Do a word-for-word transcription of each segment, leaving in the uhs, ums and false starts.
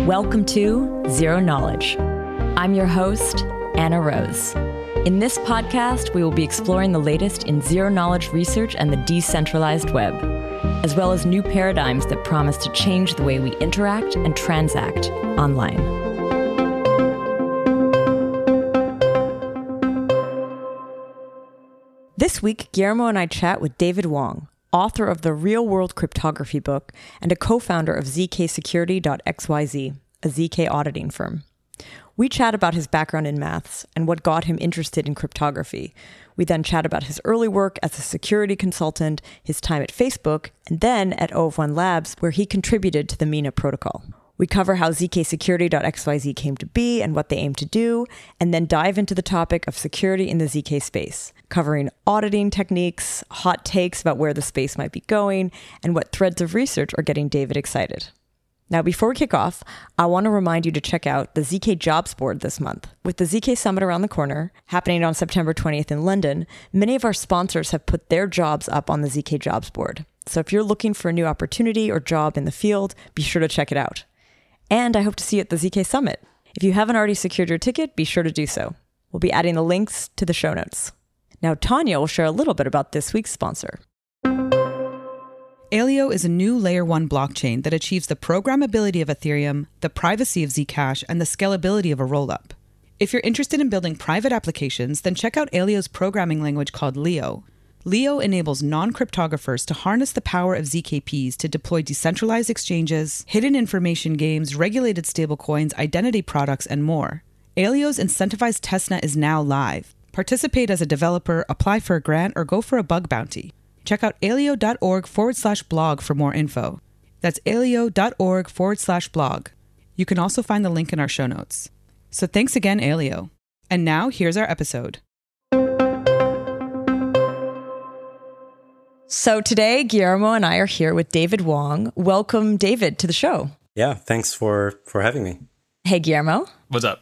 Welcome to Zero Knowledge. I'm your host, Anna Rose. In this podcast, we will be exploring the latest in zero-knowledge research and the decentralized web, as well as new paradigms that promise to change the way we interact and transact online. This week, Guillermo and I chat with David Wong, author of the Real World Cryptography book and a co-founder of Z K Security dot X Y Z, a Z K auditing firm. We chat about his background in maths and what got him interested in cryptography. We then chat about his early work as a security consultant, his time at Facebook, and then at O F one Labs, where he contributed to the Mina protocol. We cover how Z K Security dot X Y Z came to be and what they aim to do, and then dive into the topic of security in the Z K space, covering auditing techniques, hot takes about where the space might be going, and what threads of research are getting David excited. Now, before we kick off, I want to remind you to check out the Z K Jobs Board this month. With the Z K Summit around the corner, happening on September twentieth in London, many of our sponsors have put their jobs up on the Z K Jobs Board. So if you're looking for a new opportunity or job in the field, be sure to check it out. And I hope to see you at the Z K Summit. If you haven't already secured your ticket, be sure to do so. We'll be adding the links to the show notes. Now, Tanya will share a little bit about this week's sponsor. Aleo is a new layer one blockchain that achieves the programmability of Ethereum, the privacy of Zcash, and the scalability of a rollup. If you're interested in building private applications, then check out Aleo's programming language called Leo. Leo enables non-cryptographers to harness the power of Z K Ps to deploy decentralized exchanges, hidden information games, regulated stablecoins, identity products, and more. Aleo's incentivized testnet is now live. Participate as a developer, apply for a grant, or go for a bug bounty. Check out aleo.org forward slash blog for more info. That's aleo.org forward slash blog. You can also find the link in our show notes. So thanks again, Aleo. And now here's our episode. So today, Guillermo and I are here with David Wong. Welcome, David, to the show. Yeah, thanks for, for having me. Hey, Guillermo. What's up?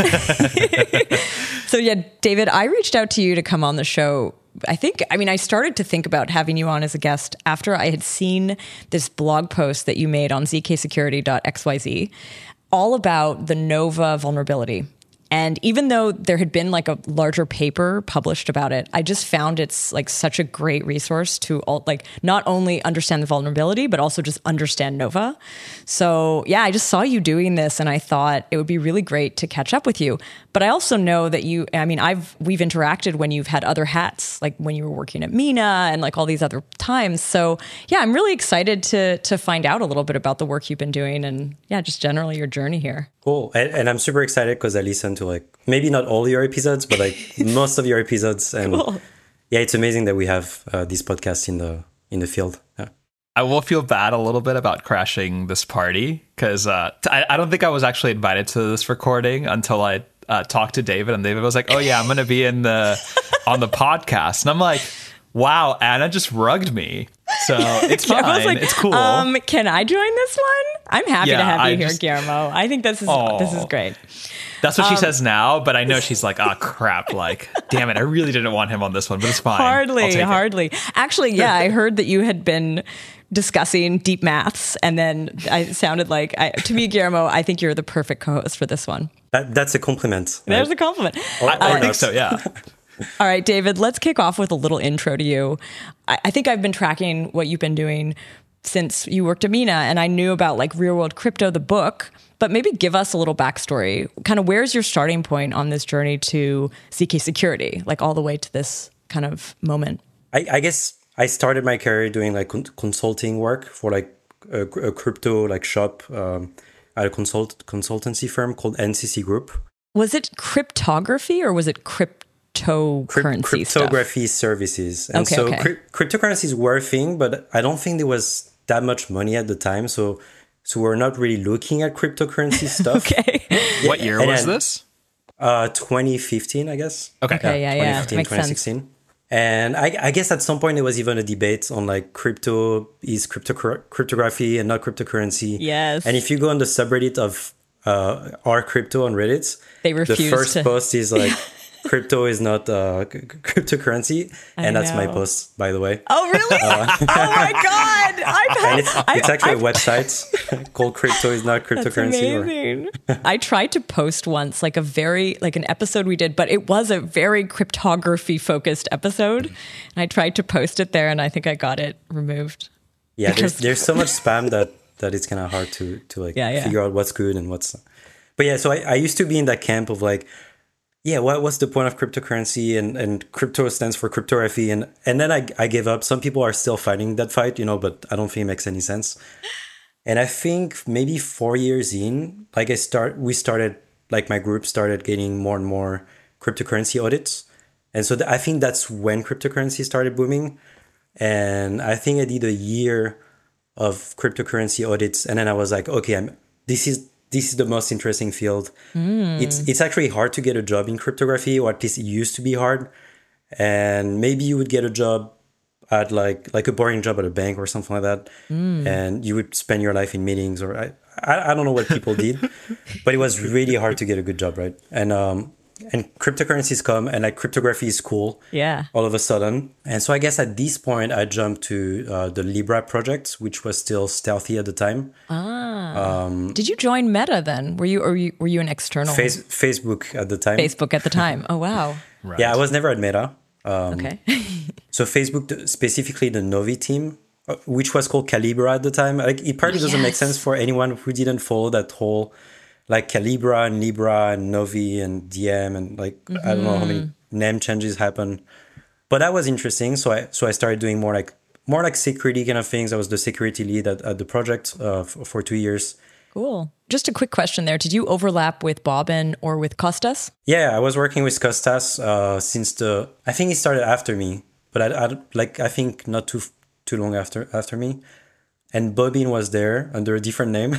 So yeah, David, I reached out to you to come on the show. I think, I mean, I started to think about having you on as a guest after I had seen this blog post that you made on Z K Security dot X Y Z all about the Nova vulnerability. And even though there had been like a larger paper published about it, I just found it's like such a great resource to all, like not only understand the vulnerability, but also just understand Nova. So yeah, I just saw you doing this and I thought it would be really great to catch up with you. But I also know that you, I mean, I've, we've interacted when you've had other hats, like when you were working at Mina and like all these other times. So yeah, I'm really excited to, to find out a little bit about the work you've been doing and yeah, just generally your journey here. Cool. And, and I'm super excited because I listened to like, maybe not all your episodes, but like most of your episodes. And cool. Yeah, it's amazing that we have uh, this podcast in the in the field. Yeah. I will feel bad a little bit about crashing this party because uh, I, I don't think I was actually invited to this recording until I uh, talked to David, and David was like, "Oh yeah, I'm going to be in the on the podcast," and I'm like, "Wow, Anna just rugged me." So it's fine. Yeah, like, it's cool. Um, can I join this one? I'm happy yeah, to have you I here, just, Guillermo. I think this is oh, this is great. That's what um, she says now, but I know she's like, oh, crap, like, damn it, I really didn't want him on this one, but it's fine. Hardly, hardly. It. Actually, yeah, I heard that you had been discussing deep maths, and then I sounded like, I, to me, Guillermo, I think you're the perfect co-host for this one. That, that's a compliment. There's right? a compliment. Or, or I, I think so, yeah. All right, David, let's kick off with a little intro to you. I, I think I've been tracking what you've been doing since you worked at Mina, and I knew about like Real World Crypto, the book, but maybe give us a little backstory. Kind of where's your starting point on this journey to Z K Security, like all the way to this kind of moment? I, I guess I started my career doing like con- consulting work for like a, a crypto like shop um, at a consult consultancy firm called N C C Group. Was it cryptography or was it crypto? Cryptocurrency cryptography stuff. services. And okay, so okay. cri- cryptocurrencies were a thing, but I don't think there was that much money at the time. So so we're not really looking at cryptocurrency stuff. Okay. Yeah. What year and was then, this? Uh, twenty fifteen, I guess. Okay. Okay, yeah, yeah. twenty fifteen, Makes twenty sixteen. Sense. And I, I guess at some point there was even a debate on like crypto is crypto cryptography and not cryptocurrency. Yes. And if you go on the subreddit of uh, our crypto on Reddit, they refuse the first to... post is like, crypto is not uh, c- cryptocurrency. I and that's know. my post, by the way. Oh, really? Uh, oh, my God. I've had, and it's, it's I, actually I've, a website called Crypto is Not Cryptocurrency. Amazing. Or... I tried to post once, like a very, like an episode we did, but it was a very cryptography focused episode. And I tried to post it there and I think I got it removed. Yeah, there's, there's so much spam that, that it's kind of hard to, to like yeah, yeah. figure out what's good and what's... But yeah, so I, I used to be in that camp of like, yeah, what, what's the point of cryptocurrency? And, and crypto stands for cryptography. And, and then I, I gave up. Some people are still fighting that fight, you know, but I don't think it makes any sense. And I think maybe four years in, like I start, we started, like my group started getting more and more cryptocurrency audits. And so th- I think that's when cryptocurrency started booming. And I think I did a year of cryptocurrency audits. And then I was like, okay, I'm, this is this is the most interesting field. Mm. It's it's actually hard to get a job in cryptography, or at least it used to be hard. And maybe you would get a job at like like a boring job at a bank or something like that. Mm. And you would spend your life in meetings, or I, I, I don't know what people did, but it was really hard to get a good job, right? And um and cryptocurrencies come, and like cryptography is cool. Yeah. All of a sudden. And so I guess at this point I jumped to uh, the Libra project, which was still stealthy at the time. Ah. Um, Did you join Meta then? Were you or were you, were you an external? Face, Facebook at the time. Facebook at the time. Oh wow. Right. Yeah, I was never at Meta. Um, okay. So Facebook, specifically the Novi team, which was called Calibra at the time. Like it probably doesn't yes. make sense for anyone who didn't follow that whole. Like Calibra and Libra and Novi and D M and like mm-hmm. I don't know how many name changes happen, but that was interesting. So I so I started doing more like more like security kind of things. I was the security lead at, at the project uh, f- for two years. Cool. Just a quick question there: did you overlap with Bobbin or with Costas? Yeah, I was working with Costas uh, since the I think he started after me, but I, I like I think not too too long after after me. And Bobbin was there under a different name.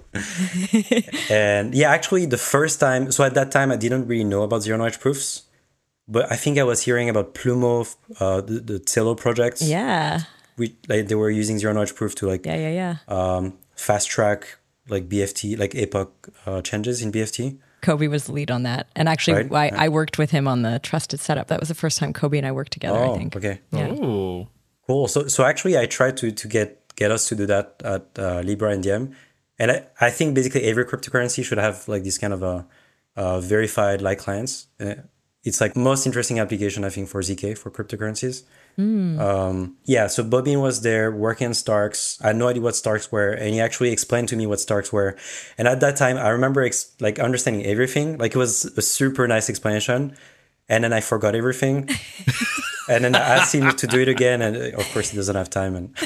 And yeah, actually the first time, so at that time I didn't really know about zero knowledge proofs, but I think I was hearing about Plumo, uh, the, the Celo projects. Yeah. We, like, they were using zero knowledge proof to like yeah, yeah, yeah. Um, fast track like B F T, like epoch uh, changes in B F T. Kobe was the lead on that. And actually right? I, yeah. I worked with him on the trusted setup. That was the first time Kobe and I worked together, oh, I think. Okay. Yeah. Ooh. Cool. So so actually I tried to to get get us to do that at uh, Libra and D M. And I, I think basically every cryptocurrency should have like this kind of a, a verified like clients. Uh, it's like most interesting application, I think, for Z K, for cryptocurrencies. Mm. Um, yeah, so Bobbin was there working on Starks. I had no idea what Starks were, and he actually explained to me what Starks were. And at that time, I remember ex- like understanding everything. Like it was a super nice explanation. And then I forgot everything. And then I asked him to do it again. And of course, he doesn't have time. And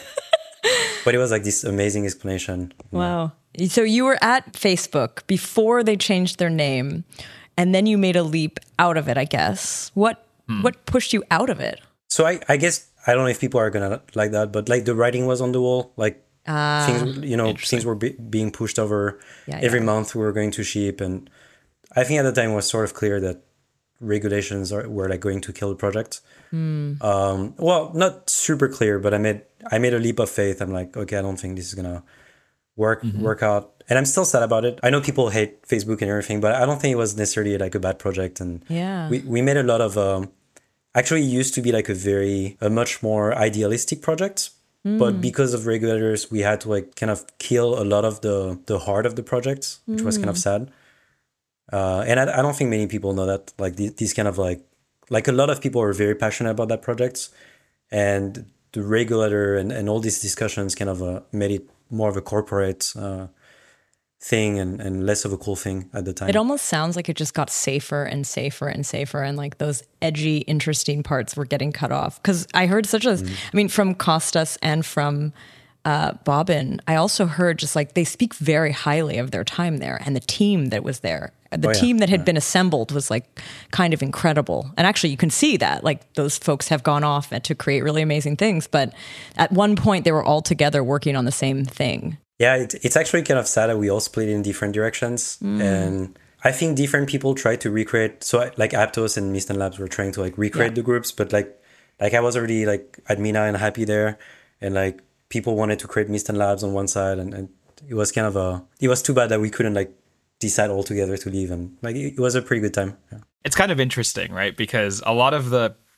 but it was like this amazing explanation. Wow. So you were at Facebook before they changed their name, and then you made a leap out of it, I guess. What hmm. what pushed you out of it? So I, I guess, I don't know if people are going to like that, but like the writing was on the wall. Like uh, things, you know, things were be- being pushed over. Yeah, Every yeah. month we were going to ship. And I think at the time it was sort of clear that regulations are, were like going to kill the project. Mm. Um, well, not super clear, but I made I made a leap of faith. I'm like, okay, I don't think this is gonna work mm-hmm. work out, and I'm still sad about it. I know people hate Facebook and everything, but I don't think it was necessarily like a bad project. And yeah, we we made a lot of. Um, actually, it used to be like a very a much more idealistic project, mm. but because of regulators, we had to like kind of kill a lot of the the heart of the project, which mm. was kind of sad. Uh, and I, I don't think many people know that. Like these, these kind of like. Like a lot of people are very passionate about that project, and the regulator and, and all these discussions kind of uh, made it more of a corporate uh, thing and, and less of a cool thing at the time. It almost sounds like it just got safer and safer and safer, and like those edgy, interesting parts were getting cut off. Because I heard such a, mm. I mean, from Costas and from uh, Bobbin, I also heard just like they speak very highly of their time there and the team that was there. The oh, yeah. team that had yeah. been assembled was like kind of incredible. And actually you can see that like those folks have gone off to create really amazing things. But at one point they were all together working on the same thing. Yeah, it, it's actually kind of sad that we all split in different directions. Mm. And I think different people try to recreate. So like Aptos and Mist and Labs were trying to like recreate yeah. the groups. But like like I was already like at Mina and Happy there. And like people wanted to create Mist and Labs on one side. And, and it was kind of a, it was too bad that we couldn't like decide altogether to leave, and like it was a pretty good time. Yeah. It's kind of interesting, right? Because a lot of the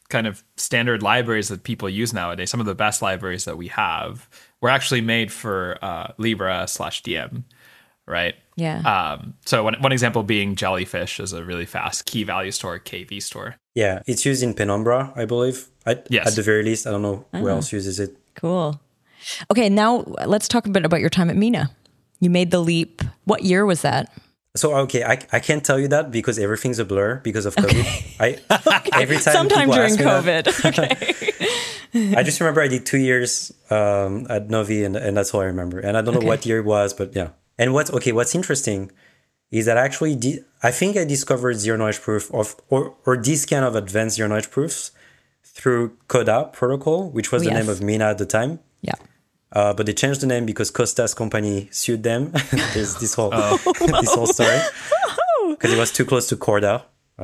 kind of standard libraries that people use nowadays, some of the best libraries that we have, were actually made for uh, Libra slash D M, right? Yeah. Um, so one, one example being Jellyfish is a really fast key value store, K V store. Yeah, it's used in Penumbra, I believe. At, Yes. at the very least, I don't know who Oh. else uses it. Cool. Okay, now let's talk a bit about your time at Mina. You made the leap. What year was that? So, okay, I, I can't tell you that because everything's a blur because of COVID. I every time Sometime people during ask me that, COVID. Okay. I just remember I did two years um, at Novi, and, and that's all I remember. And I don't know Okay. what year it was, but yeah. And what's okay? What's interesting is that I actually di- I think I discovered zero knowledge proof of or or this kind of advanced zero knowledge proofs through CODA protocol, which was Oh, the yes. name of Mina at the time. Yeah. Uh, but they changed the name because Costa's company sued them. There's this whole this whole story because it was too close to Corda,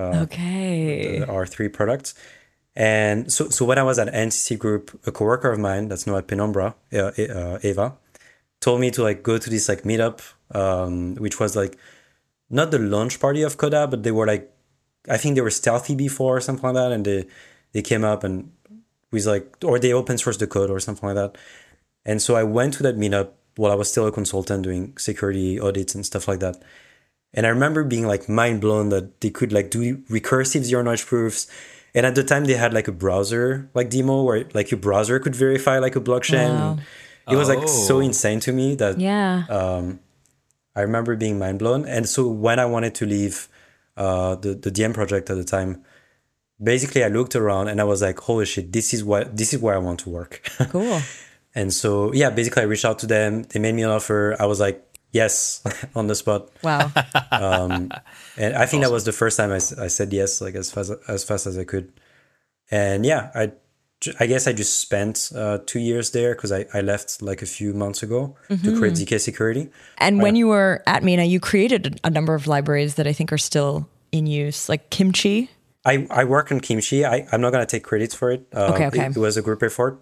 Okay. the R three products. And so, so when I was at N C C Group, a coworker of mine that's now at Penumbra, uh, uh, Eva, told me to like go to this like meetup, um, which was like not the launch party of Coda, but they were like, I think they were stealthy before or something like that, and they they came up and was like, or they open sourced the code or something like that. And so I went to that meetup while I was still a consultant doing security audits and stuff like that. And I remember being like mind blown that they could like do recursive zero knowledge proofs. And at the time they had like a browser like demo where like your browser could verify like a blockchain. Wow. And it was like so Oh. insane to me that Yeah. um, I remember being mind blown. And so when I wanted to leave uh, the, the D M project at the time, basically I looked around and I was like, holy shit, this is what this is where I want to work. Cool. And so, yeah, basically I reached out to them. They made me an offer. I was like, yes, on the spot. Wow. Um, and I think that was the first time I, s- I said yes, like as fast as fast as I could. And yeah, I, ju- I guess I just spent uh, two years there because I, I left like a few months ago to create Z K Security. And when you were at Mina, you created a number of libraries that I think are still in use, like Kimchi. I, I work on Kimchi. I, I'm not going to take credits for it. Uh, Okay, okay. It, it was a group effort.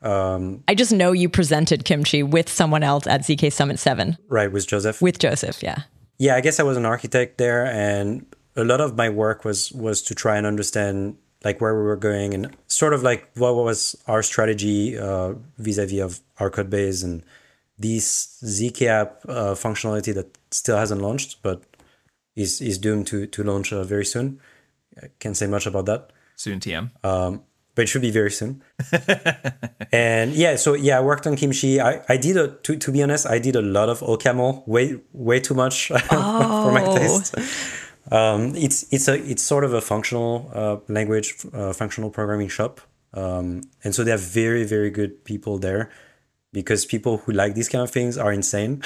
I just know you presented Kimchi with someone else at Z K Summit seven, Right, with Joseph. with Joseph. Yeah. Yeah, I guess I was an architect there, and a lot of my work was was to try and understand like where we were going and sort of like what was our strategy uh, vis-a-vis of our code base and this Z K app uh, functionality that still hasn't launched, but is is doomed to to launch uh, very soon. I can't say much about that, Soon T M. but it should be very soon. And yeah, so yeah, I worked on Kimchi. I, I did a to, to be honest, I did a lot of OCaml, way way too much for my taste. Um, it's it's a it's sort of a functional uh, language, uh, functional programming shop, um, and so they have very very good people there because people who like these kind of things are insane.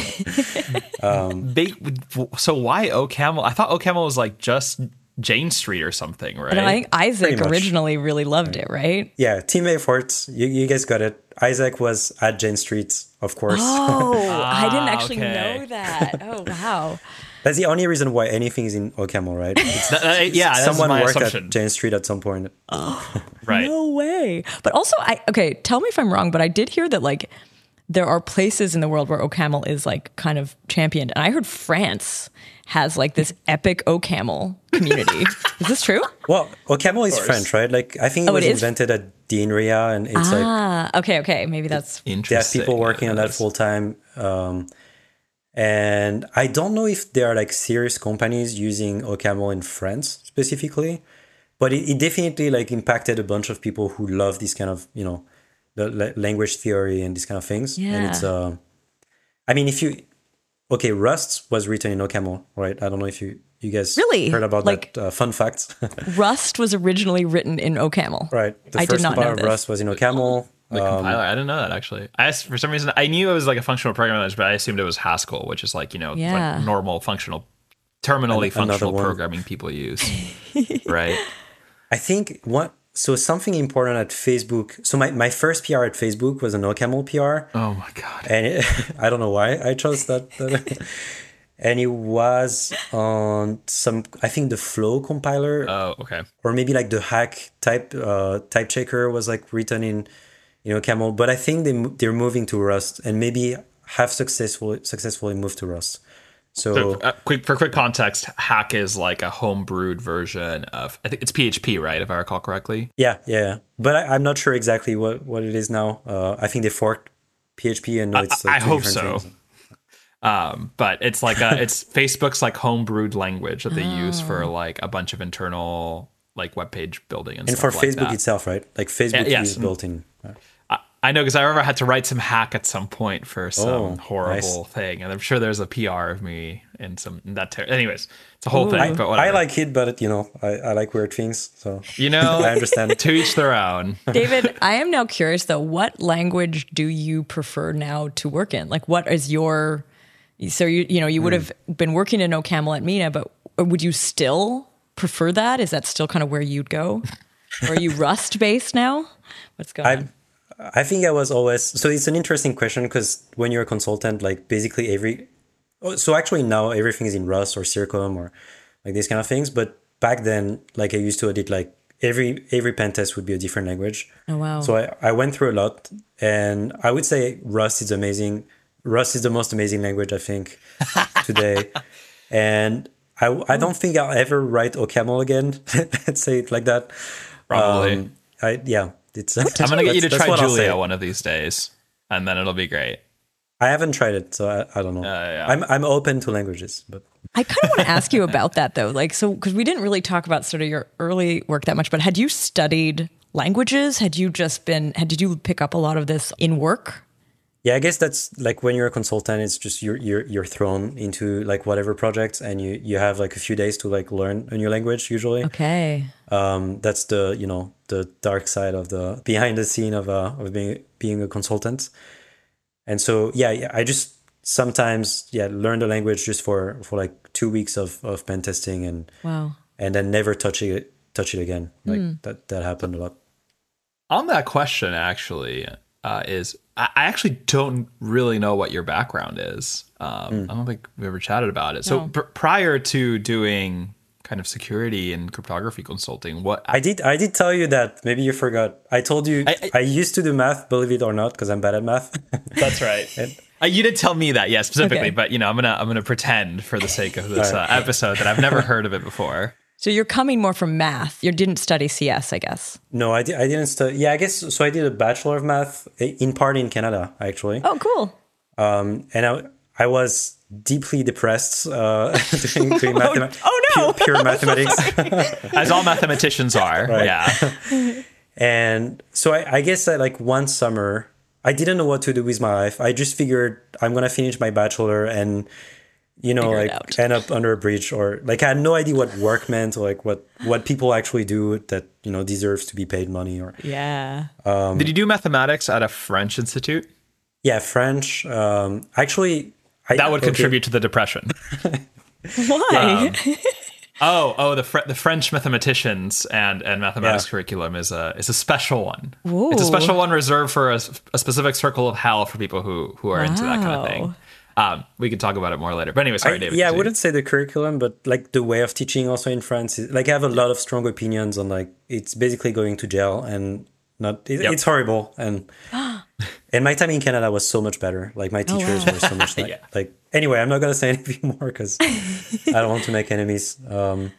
They, so why OCaml? I thought OCaml was like just Jane Street or something, right? And I think Isaac Pretty much. originally really loved it, right? Yeah, team effort. You, you guys got it. Isaac was at Jane Street, of course. Oh, I didn't actually okay. know that. Oh, wow. That's the only reason why anything is in OCaml, right? It's, Uh, yeah, that's someone my worked assumption. at Jane Street at some point. Right. No way. But also, I okay, tell me if I'm wrong, but I did hear that like there are places in the world where OCaml is like kind of championed. And I heard France has like this epic OCaml community. Is this true? Well, OCaml is French, right? Like I think it Oh, was it is? invented at the INRIA, and it's like Ah, okay, okay. Maybe that's they have Interesting. people working on that full time. Um, and I don't know if there are like serious companies using OCaml in France specifically, but it, it definitely like impacted a bunch of people who love this kind of, you know, the la- language theory and these kind of things. And Yeah. it's, uh, I mean, if you, okay, Rust was written in OCaml, right? I don't know if you, you guys Really? heard about Like- that uh, fun fact. Rust was originally written in OCaml. Right. The I did first not know part of this. Rust was in OCaml. The compiler. I didn't know that actually. I asked- for some reason I knew it was like a functional programming language, but I assumed it was Haskell, which is like you know Yeah. like normal functional, terminally An- another functional one. programming people use, right? I think what so something important at Facebook. So my, my first P R at Facebook was an OCaml P R, Oh my god. and it, I don't know why I chose that. that and it was on some I think the Flow compiler, Oh okay. or maybe like the Hack type uh, type checker was like written in you know OCaml. But I think they mo- they're moving to Rust, and maybe have successfully successfully moved to Rust. So, So, uh, quick for quick context, Hack is like a homebrewed version of, I think it's P H P, right? If I recall correctly. yeah, yeah, yeah. But I, I'm not sure exactly what, what it is now. Uh, I think they forked P H P, and no, it's like I two hope different so. things. Um, but it's like a, it's Facebook's like homebrewed language that they oh. use for like a bunch of internal like web page building and, and stuff for like Facebook that. itself, right? Like Facebook yeah, yes. is built in. Right? I know because I remember I had to write some hack at some point for some Oh, horrible nice. thing, and I'm sure there's a P R of me in some in that. Ter- Anyways, it's a whole Ooh. thing. I, but whatever. I like it, but you know, I, I like weird things, so you know, I understand. To each their own. David, I am now curious though. What language do you prefer now to work in? Like, what is your? So you you know you would have mm. been working in OCaml at Mina, but would you still prefer that? Is that still kind of where you'd go? Or are you Rust based now? What's going I, on? I think I was always, so it's an interesting question because when you're a consultant, like basically every, so actually now everything is in Rust or Circum or like these kind of things. But back then, like I used to edit, like every, every pen test would be a different language. Oh, wow. So I, I went through a lot, and I would say Rust is amazing. Rust is the most amazing language, I think, today. And I, I don't think I'll ever write OCaml again. Let's say it like that. Probably. Um, I, yeah. It's, I'm gonna get you to try Julia Julia one of these days, and then it'll be great. I haven't tried it, so I, I don't know. Uh, yeah. I'm I'm open to languages, but I kind of want to ask you about that though. Like, so because we didn't really talk about sort of your early work that much, but had you studied languages? Had you just been? Had did you pick up a lot of this in work? yeah, I guess that's like when you're a consultant, it's just you're you're you're thrown into like whatever project, and you you have like a few days to like learn a new language usually. Okay. Um, that's the you know the dark side of the behind the scene of uh of being being a consultant. And so yeah, yeah, I just sometimes yeah learn the language just for for like two weeks of of pen testing and wow, and then never touch it touch it again. Like mm. that that happened a lot. On that question, actually, uh, is I actually don't really know what your background is. Um, mm. I don't think we ever chatted about it. So no. pr- prior to doing kind of security and cryptography consulting, what I did I did tell you that, maybe you forgot. I told you I, I, I used to do math, believe it or not, because I'm bad at math. That's right. and, uh, you did tell me that, yeah, specifically. Okay. But you know, I'm gonna I'm gonna pretend for the sake of this right. uh, episode that I've never heard of it before. So you're coming more from math. You didn't study C S, I guess. No, I, di- I didn't study. Yeah, I guess so. I did a bachelor of math in part in Canada, actually. Oh, cool. Um, and I I was deeply depressed uh, doing, doing mathematics. Oh no, pure, pure mathematics, as all mathematicians are. Right. Yeah. And so I, I guess I, like one summer, I didn't know what to do with my life. I just figured I'm gonna finish my bachelor and, you know, Figure like end up under a bridge, or like I had no idea what work meant, or like what what people actually do that, you know, deserves to be paid money. Or yeah. Um, Did you do mathematics at a French institute? Yeah, French. Um, actually, I, that would okay. contribute to the depression. Why? Um, oh, oh, the Fr- the French mathematicians and, and mathematics Yeah. curriculum is a is a special one. Ooh. It's a special one reserved for a, a specific circle of hell for people who who are wow. into that kind of thing. Um, we can talk about it more later. But anyway, sorry, I, David. Yeah, I wouldn't say the curriculum, but like the way of teaching also in France is like I have a lot of strong opinions on like it's basically going to jail and not it, yep. it's horrible. And and my time in Canada was so much better. Like my teachers oh, wow. were so much like, yeah. like anyway, I'm not gonna say anything more because I don't want to make enemies. Um,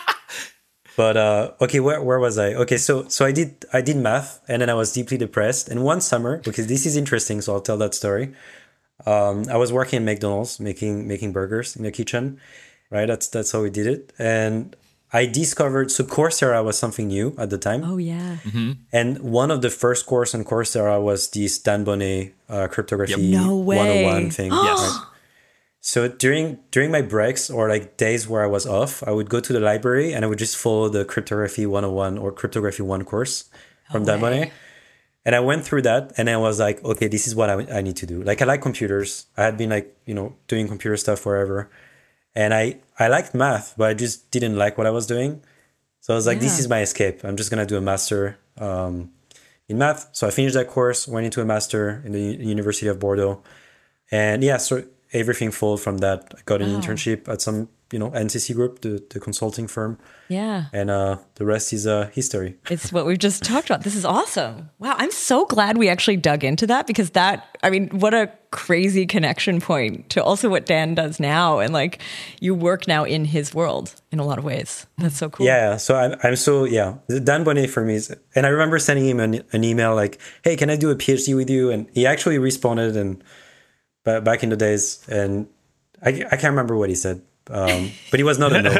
but uh, okay, where where was I? Okay, so so I did I did math, and then I was deeply depressed. And one summer, because this is interesting, so I'll tell that story. Um, I was working at McDonald's making making burgers in the kitchen, right? That's that's how we did it. And I discovered, so Coursera was something new at the time. Oh, yeah. Mm-hmm. And one of the first course on Coursera was this Dan Bonnet uh, cryptography yep. no way. one oh one thing. Yes. Right? So during during my breaks or like days where I was off, I would go to the library and I would just follow the cryptography one oh one or cryptography one course from no Dan Bonnet. And I went through that and I was like, okay, this is what I, I need to do. Like, I like computers. I had been like, you know, doing computer stuff forever. And I, I liked math, but I just didn't like what I was doing. So I was like, yeah. this is my escape. I'm just going to do a master um, in math. So I finished that course, went into a master in the U- University of Bordeaux. And yeah, so everything followed from that. I got an wow. internship at some you know, N C C Group, the, the consulting firm. Yeah. And uh, the rest is uh, history. It's what we've just talked about. This is awesome. Wow. I'm so glad we actually dug into that because that, I mean, what a crazy connection point to also what Dan does now. And like you work now in his world in a lot of ways. That's so cool. Yeah. So I'm, I'm so, yeah. Dan Bonnet for me is, and I remember sending him an, an email like, hey, can I do a PhD with you? And he actually responded and b- back in the days. And I, I can't remember what he said. Um, but he was not a no.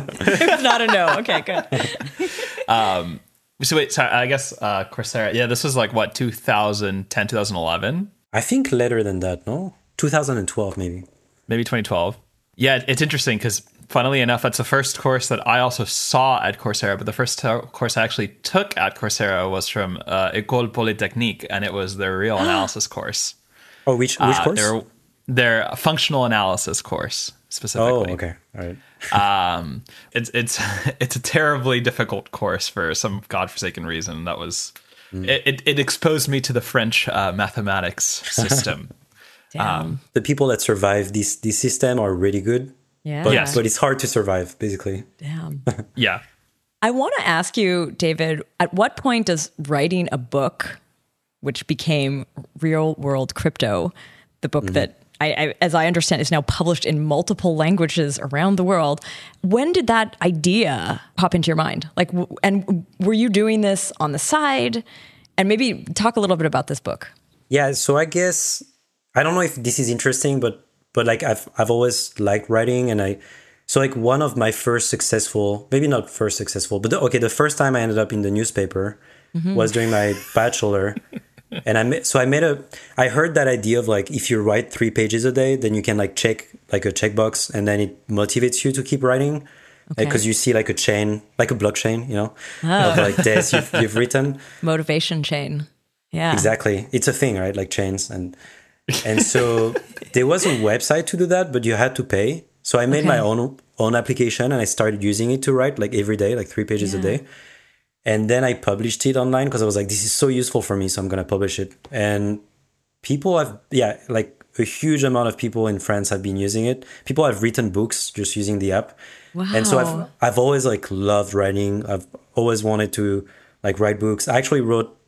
It was not a no. Okay, good. um, so wait, so I guess uh, Coursera. Yeah, this was like what two thousand ten, twenty eleven. I think later than that. No, two thousand twelve maybe. Maybe twenty twelve. Yeah, it's interesting because funnily enough, that's the first course that I also saw at Coursera. But the first t- course I actually took at Coursera was from uh, École Polytechnique, and it was their real analysis course. Oh, which which uh, course? Their, their functional analysis course. Specifically. Oh, okay. All right. um, it's it's it's a terribly difficult course for some godforsaken reason. That was mm. it, it. It exposed me to the French uh, mathematics system. Damn. Um, the people that survive this this system are really good. Yeah. But, yes. but it's hard to survive, basically. Damn. yeah. I want to ask you, David, at what point does writing a book, which became Real World Crypto, the book mm-hmm. that I, I, as I understand, is now published in multiple languages around the world. When did that idea pop into your mind? Like, w- and were you doing this on the side? And maybe talk a little bit about this book. Yeah. So I guess I don't know if this is interesting, but but like I've I've always liked writing, and I so like one of my first successful, maybe not first successful, but the, okay, the first time I ended up in the newspaper mm-hmm. was during my bachelor. And I made, so I made a, I heard that idea of like, if you write three pages a day, then you can like check like a checkbox and then it motivates you to keep writing. Because okay. you see like a chain, like a blockchain, you know, oh. of like days you've, you've written. Motivation chain. Yeah. Exactly. It's a thing, right? Like chains. And, and so there was a website to do that, but you had to pay. So I made okay. my own, own application and I started using it to write like every day, like three pages yeah. a day. And then I published it online because I was like, this is so useful for me, so I'm going to publish it. And people have, yeah, like a huge amount of people in France have been using it. People have written books just using the app. Wow. And so I've I've always like loved writing. I've always wanted to like write books. I actually wrote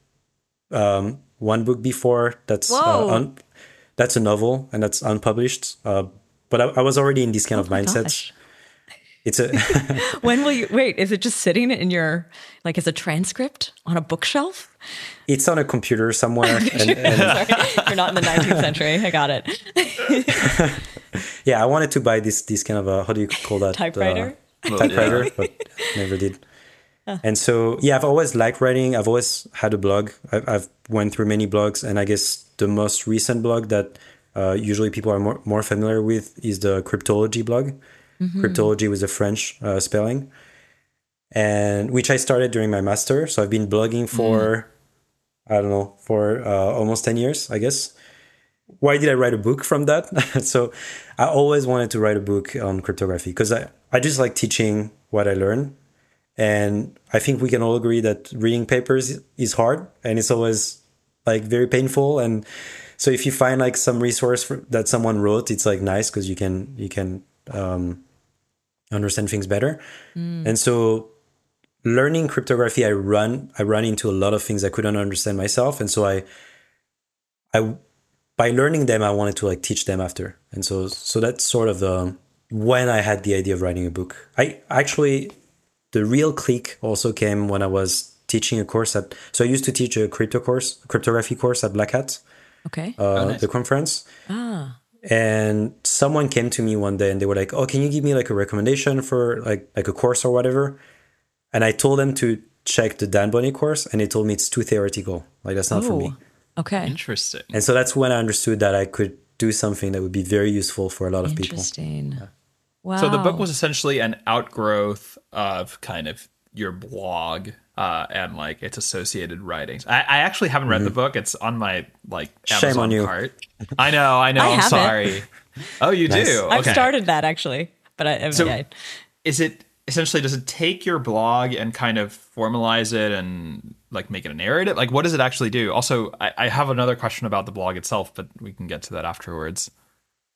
um, one book before that's uh, un- that's a novel and that's unpublished. Uh, but I, I was already in this kind oh of mindset. Gosh. It's a when will you wait? Is it just sitting in your like as a transcript on a bookshelf? It's on a computer somewhere. and, and Sorry, you're not in the nineteenth century. I got it. Yeah, I wanted to buy this this kind of a, how do you call that? Typewriter. Uh, typewriter, yeah. But never did. Huh. And so yeah, I've always liked writing. I've always had a blog. I've, I've went through many blogs, and I guess the most recent blog that uh, usually people are more more familiar with is the Cryptology blog. Mm-hmm. Cryptology was a French uh, spelling, and which I started during my master. So I've been blogging for, mm. I don't know, for uh, almost ten years, I guess. Why did I write a book from that? So I always wanted to write a book on cryptography because I, I just like teaching what I learn. And I think we can all agree that reading papers is hard and it's always like very painful. And so if you find like some resource for, that someone wrote, it's like nice because you can, you can, um, understand things better. Mm. And so learning cryptography, I run, I run into a lot of things I couldn't understand myself. And so I, I, by learning them, I wanted to like teach them after. And so, so that's sort of the, when I had the idea of writing a book. I actually, the real click also came when I was teaching a course at, so I used to teach a crypto course, cryptography course at Black Hat. Okay. Uh, oh, nice. The conference. Ah. And someone came to me one day and they were like, oh, can you give me like a recommendation for like like a course or whatever? And I told them to check the Dan Bonnet course and they told me it's too theoretical. Like that's not oh, for me. Okay. Interesting. And so that's when I understood that I could do something that would be very useful for a lot of people. Interesting. Yeah. Wow. So the book was essentially an outgrowth of kind of your blog uh, and like its associated writings. I, I actually haven't read mm-hmm. the book. It's on my like Amazon Shame on you. cart. I know, I know. I I'm haven't. sorry. Oh, you nice. do? Okay. I've started that actually, but I. So yeah. is it essentially? Does it take your blog and kind of formalize it and like make it a narrative? Like, what does it actually do? Also, I, I have another question about the blog itself, but we can get to that afterwards.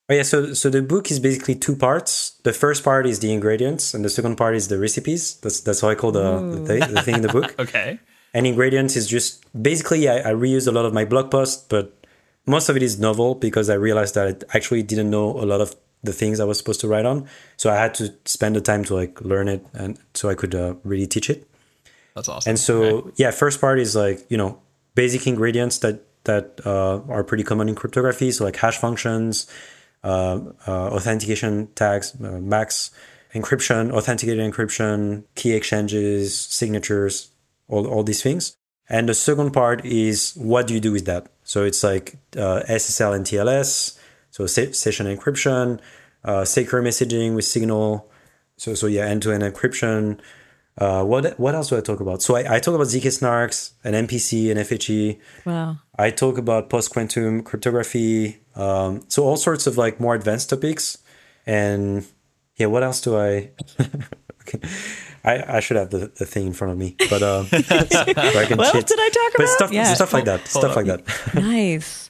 Oh yeah, so so the book is basically two parts. The first part is the ingredients, and the second part is the recipes. That's that's how I call the the thing, the thing in the book. Okay. And ingredients is just basically I, I reuse a lot of my blog posts, but most of it is novel because I realized that I actually didn't know a lot of the things I was supposed to write on. So I had to spend the time to like learn it, and so I could uh, really teach it. That's awesome. And so okay. yeah, first part is like, you know, basic ingredients that that uh, are pretty common in cryptography. So like hash functions, uh, uh, authentication tags, uh, max encryption, authenticated encryption, key exchanges, signatures, all, all these things. And the second part is what do you do with that? So it's like uh, S S L and T L S, so se- session encryption, uh, secure messaging with Signal. So so yeah, end-to-end encryption. Uh, what what else do I talk about? So I, I talk about Z K snarks, and M P C, and F H E. Wow. I talk about post-quantum cryptography. Um, so all sorts of like more advanced topics. And yeah, what else do I... okay. I, I should have the, the thing in front of me, but uh, so I can what chit. else did I talk but about? Stuff, Yeah. stuff like that. Hold Stuff on. like that. Nice.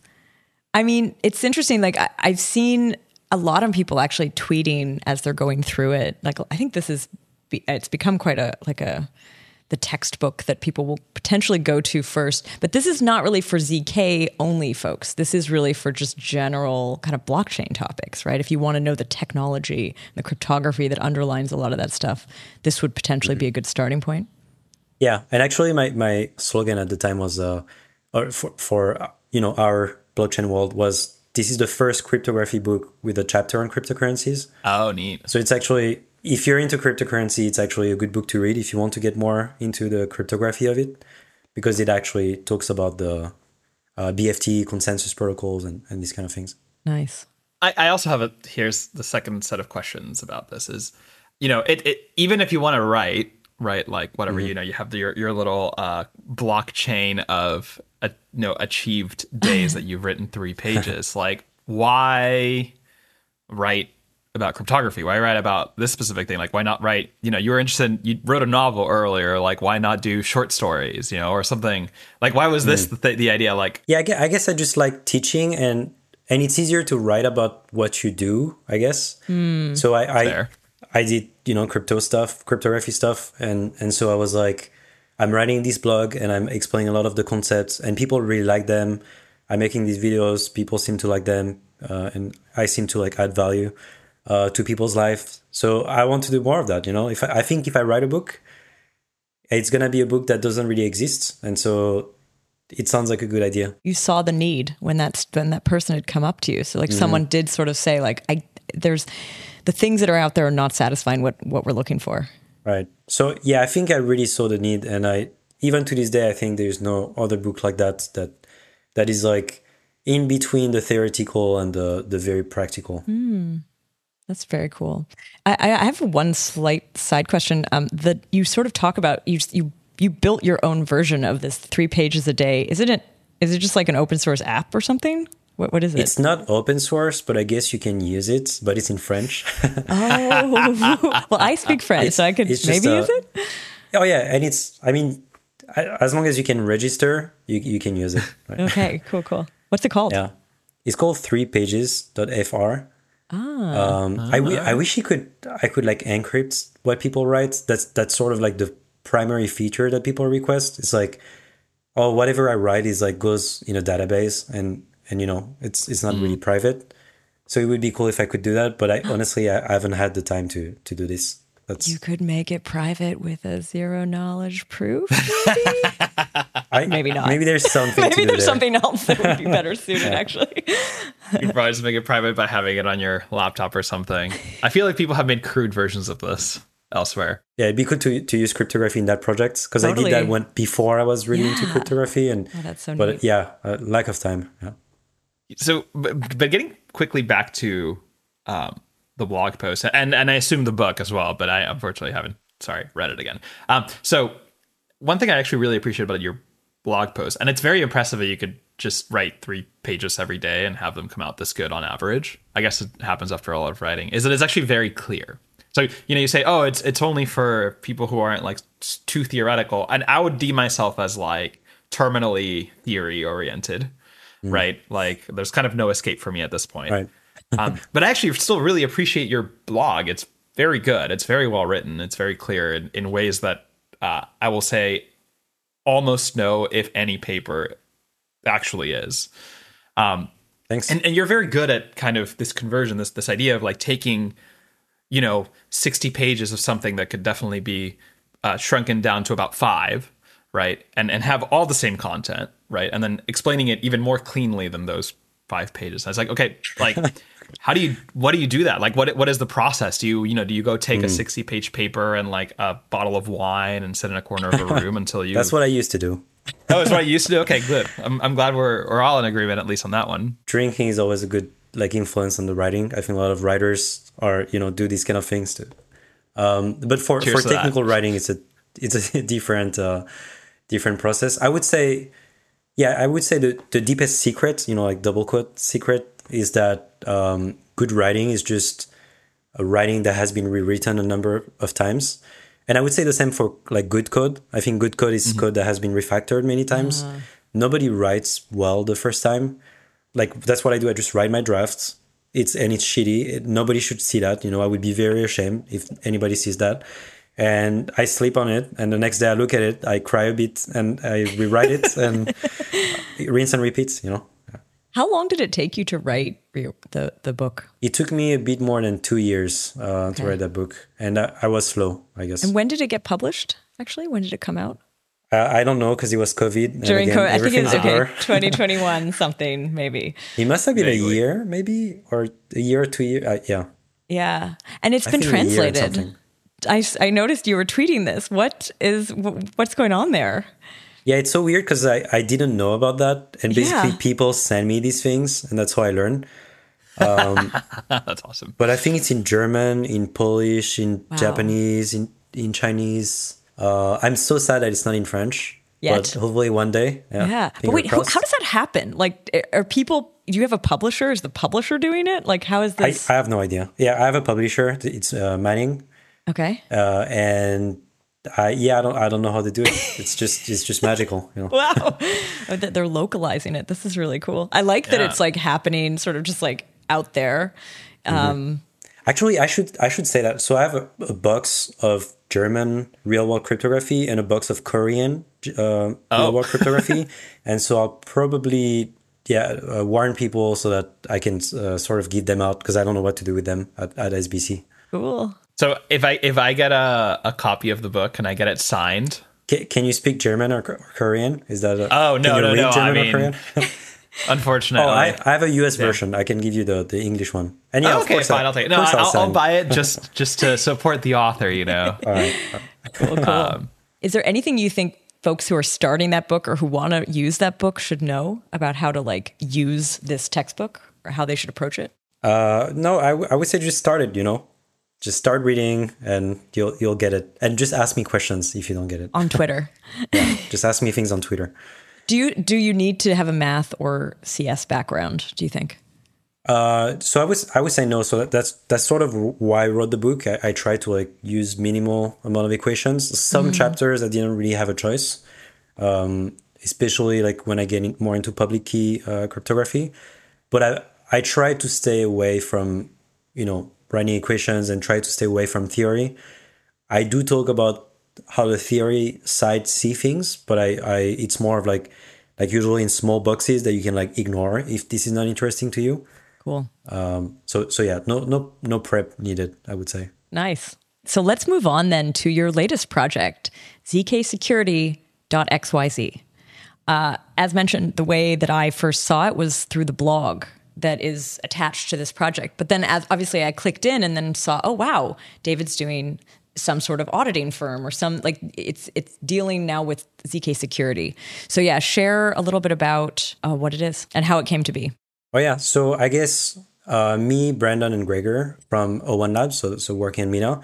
I mean, it's interesting. Like I, I've seen a lot of people actually tweeting as they're going through it. Like I think this is, be, it's become quite a, like a, the textbook that people will potentially go to first. But this is not really for Z K only, folks. This is really for just general kind of blockchain topics, right? If you want to know the technology, the cryptography that underlines a lot of that stuff, this would potentially mm-hmm. be a good starting point. Yeah. And actually my, my slogan at the time was, uh, or for, for, uh, you know, our blockchain world was, this is the first cryptography book with a chapter on cryptocurrencies. Oh, neat. So it's actually, if you're into cryptocurrency, it's actually a good book to read if you want to get more into the cryptography of it, because it actually talks about the uh, B F T consensus protocols and, and these kind of things. Nice. I, I also have a, here's the second set of questions about this is, you know, it, it even if you want to write, right, like whatever, mm-hmm. you know, you have the, your, your little uh, blockchain of, uh, you know, achieved days that you've written three pages, like why write about cryptography? Why write about this specific thing? Like, why not write, you know, you were interested in, you wrote a novel earlier, like, why not do short stories, you know, or something? Like, why was this mm. the, the idea? Like, yeah, I guess, I guess I just like teaching, and and it's easier to write about what you do, I guess. Mm. So I I, I did, you know, crypto stuff, cryptography stuff. And, and so I was like, I'm writing this blog and I'm explaining a lot of the concepts, and people really like them. I'm making these videos, people seem to like them, uh, and I seem to like add value Uh, to people's life. So I want to do more of that, you know. If I, I think if I write a book, it's gonna be a book that doesn't really exist, and so it sounds like a good idea. You saw the need when that when that person had come up to you. So like mm-hmm. someone did sort of say like, I there's the things that are out there are not satisfying what what we're looking for. Right. So yeah, I think I really saw the need, and I even to this day I think there's no other book like that that that is like in between the theoretical and the the very practical. Mm. That's very cool. I, I have one slight side question. Um, that you sort of talk about you you you built your own version of this three pages a day. Is it an, is it just like an open source app or something? What what is it? It's not open source, but I guess you can use it. But it's in French. Oh, well, I speak French, it's, so I could maybe a, use it. Oh yeah, and it's. I mean, as long as you can register, you you can use it. Right? Okay, cool, cool. What's it called? Yeah, it's called three pages dot f r. Ah, um, I, w- I wish you could I could like encrypt what people write. That's that's sort of like the primary feature that people request. It's like, oh, whatever I write is like goes in a database, and and you know it's it's not mm. really private. So it would be cool if I could do that, but I honestly I, I haven't had the time to to do this. That's you could make it private with a zero knowledge proof. Maybe, I, maybe not. Maybe there's something. maybe to do there's there. something else that would be better suited. Yeah. Actually, you could probably just make it private by having it on your laptop or something. I feel like people have made crude versions of this elsewhere. Yeah, it'd be good to to use cryptography in that project, because totally. I did that when before I was really yeah. into cryptography, and oh, that's so but neat. yeah, uh, lack of time. Yeah. So, but, but getting quickly back to um, the blog post, and and I assume the book as well, but I unfortunately haven't, sorry, read it again. Um, so one thing I actually really appreciate about your blog post, and it's very impressive that you could just write three pages every day and have them come out this good on average. I guess it happens after a lot of writing, is that it's actually very clear. So, you know, you say, oh, it's it's only for people who aren't like too theoretical. And I would deem myself as like terminally theory oriented, mm. right? Like there's kind of no escape for me at this point. Right. Um, but I actually still really appreciate your blog. It's very good. It's very well written. It's very clear in, in ways that uh, I will say almost no, if any, paper actually is. Um, Thanks. And, and you're very good at kind of this conversion, this this idea of like taking, you know, sixty pages of something that could definitely be uh, shrunken down to about five, right? And and have all the same content, right? And then explaining it even more cleanly than those five pages. I was like, okay, like, how do you, what do you do that? Like, what what is the process? Do you, you know, do you go take mm. a sixty page paper and like a bottle of wine and sit in a corner of a room until you... That's what I used to do. Oh, that's what I used to do? Okay, good. I'm I'm glad we're we're all in agreement, at least on that one. Drinking is always a good like influence on the writing. I think a lot of writers are, you know, do these kind of things too. Um, but for, for technical that. writing, it's a it's a different uh, different process. I would say, yeah, I would say the, the deepest secret, you know, like double quote secret, is that um, good writing is just a writing that has been rewritten a number of times. And I would say the same for like good code. I think good code is mm-hmm. code that has been refactored many times. Uh. Nobody writes well the first time. Like that's what I do. I just write my drafts. It's and it's shitty. It, nobody should see that. You know, I would be very ashamed if anybody sees that. And I sleep on it. And the next day I look at it, I cry a bit, and I rewrite it and rinse and repeat. You know. How long did it take you to write the, the book? It took me a bit more than two years uh, okay. to write that book. And I, I was slow, I guess. And when did it get published, actually? When did it come out? Uh, I don't know, because it was COVID. During again, COVID. I think it was okay, twenty twenty-one something, maybe. It must have been Vaguely. a year, maybe? Or a year or two years. Uh, yeah. Yeah. And it's I been translated. I, I noticed you were tweeting this. What is What's going on there? Yeah, it's so weird because I, I didn't know about that. And basically yeah. people send me these things, and that's how I learn. Um, that's awesome. But I think it's in German, in Polish, in wow. Japanese, in, in Chinese. Uh, I'm so sad that it's not in French. Yet. But hopefully one day. Yeah. yeah. But wait, how, how does that happen? Like, are people, do you have a publisher? Is the publisher doing it? Like, how is this? I, I have no idea. Yeah, I have a publisher. It's uh, Manning. Okay. Uh, and... I, yeah, I don't. I don't know how to do it. It's just, it's just magical. You know? Wow, they're localizing it. This is really cool. I like that yeah. it's like happening, sort of just like out there. Um, mm-hmm. Actually, I should, I should say that. So I have a, a box of German real world cryptography and a box of Korean uh, oh. real world cryptography, and so I'll probably yeah uh, warn people so that I can uh, sort of give them out because I don't know what to do with them at, at S B C. Cool. So if I if I get a, a copy of the book, can I get it signed? Can, can you speak German or, or Korean? Is that a, oh no no no? German I mean, unfortunately, oh, I, I have a U S yeah. version. I can give you the, the English one. And yeah, oh, okay, of course fine. I, I'll take it. No, I'll, I'll, I'll buy it just just to support the author. You know. All right. Cool. Cool. Um, Is there anything you think folks who are starting that book or who want to use that book should know about how to like use this textbook or how they should approach it? Uh, no, I, w- I would say just start it. You know. Just start reading and you'll you'll get it. And just ask me questions if you don't get it. On Twitter. Yeah, just ask me things on Twitter. Do you do you need to have a math or C S background, do you think? Uh, so I would I would say no. So that, that's that's sort of why I wrote the book. I, I try to like use minimal amount of equations. Some mm-hmm. chapters I didn't really have a choice, um, especially like when I get in, more into public key uh, cryptography. But I I try to stay away from you know. writing equations and try to stay away from theory. I do talk about how the theory side see things, but I, I it's more of like like usually in small boxes that you can like ignore if this is not interesting to you. Cool. Um, so so yeah, no no no prep needed, I would say. Nice. So let's move on then to your latest project, z k security dot x y z. Uh, as mentioned, the way that I first saw it was through the blog that is attached to this project. But then as obviously I clicked in and then saw, oh, wow, David's doing some sort of auditing firm or some like it's it's dealing now with Z K Security. So yeah, share a little bit about uh, what it is and how it came to be. Oh yeah, so I guess uh, me, Brandon, and Gregor from O one Labs, so so working at Mina,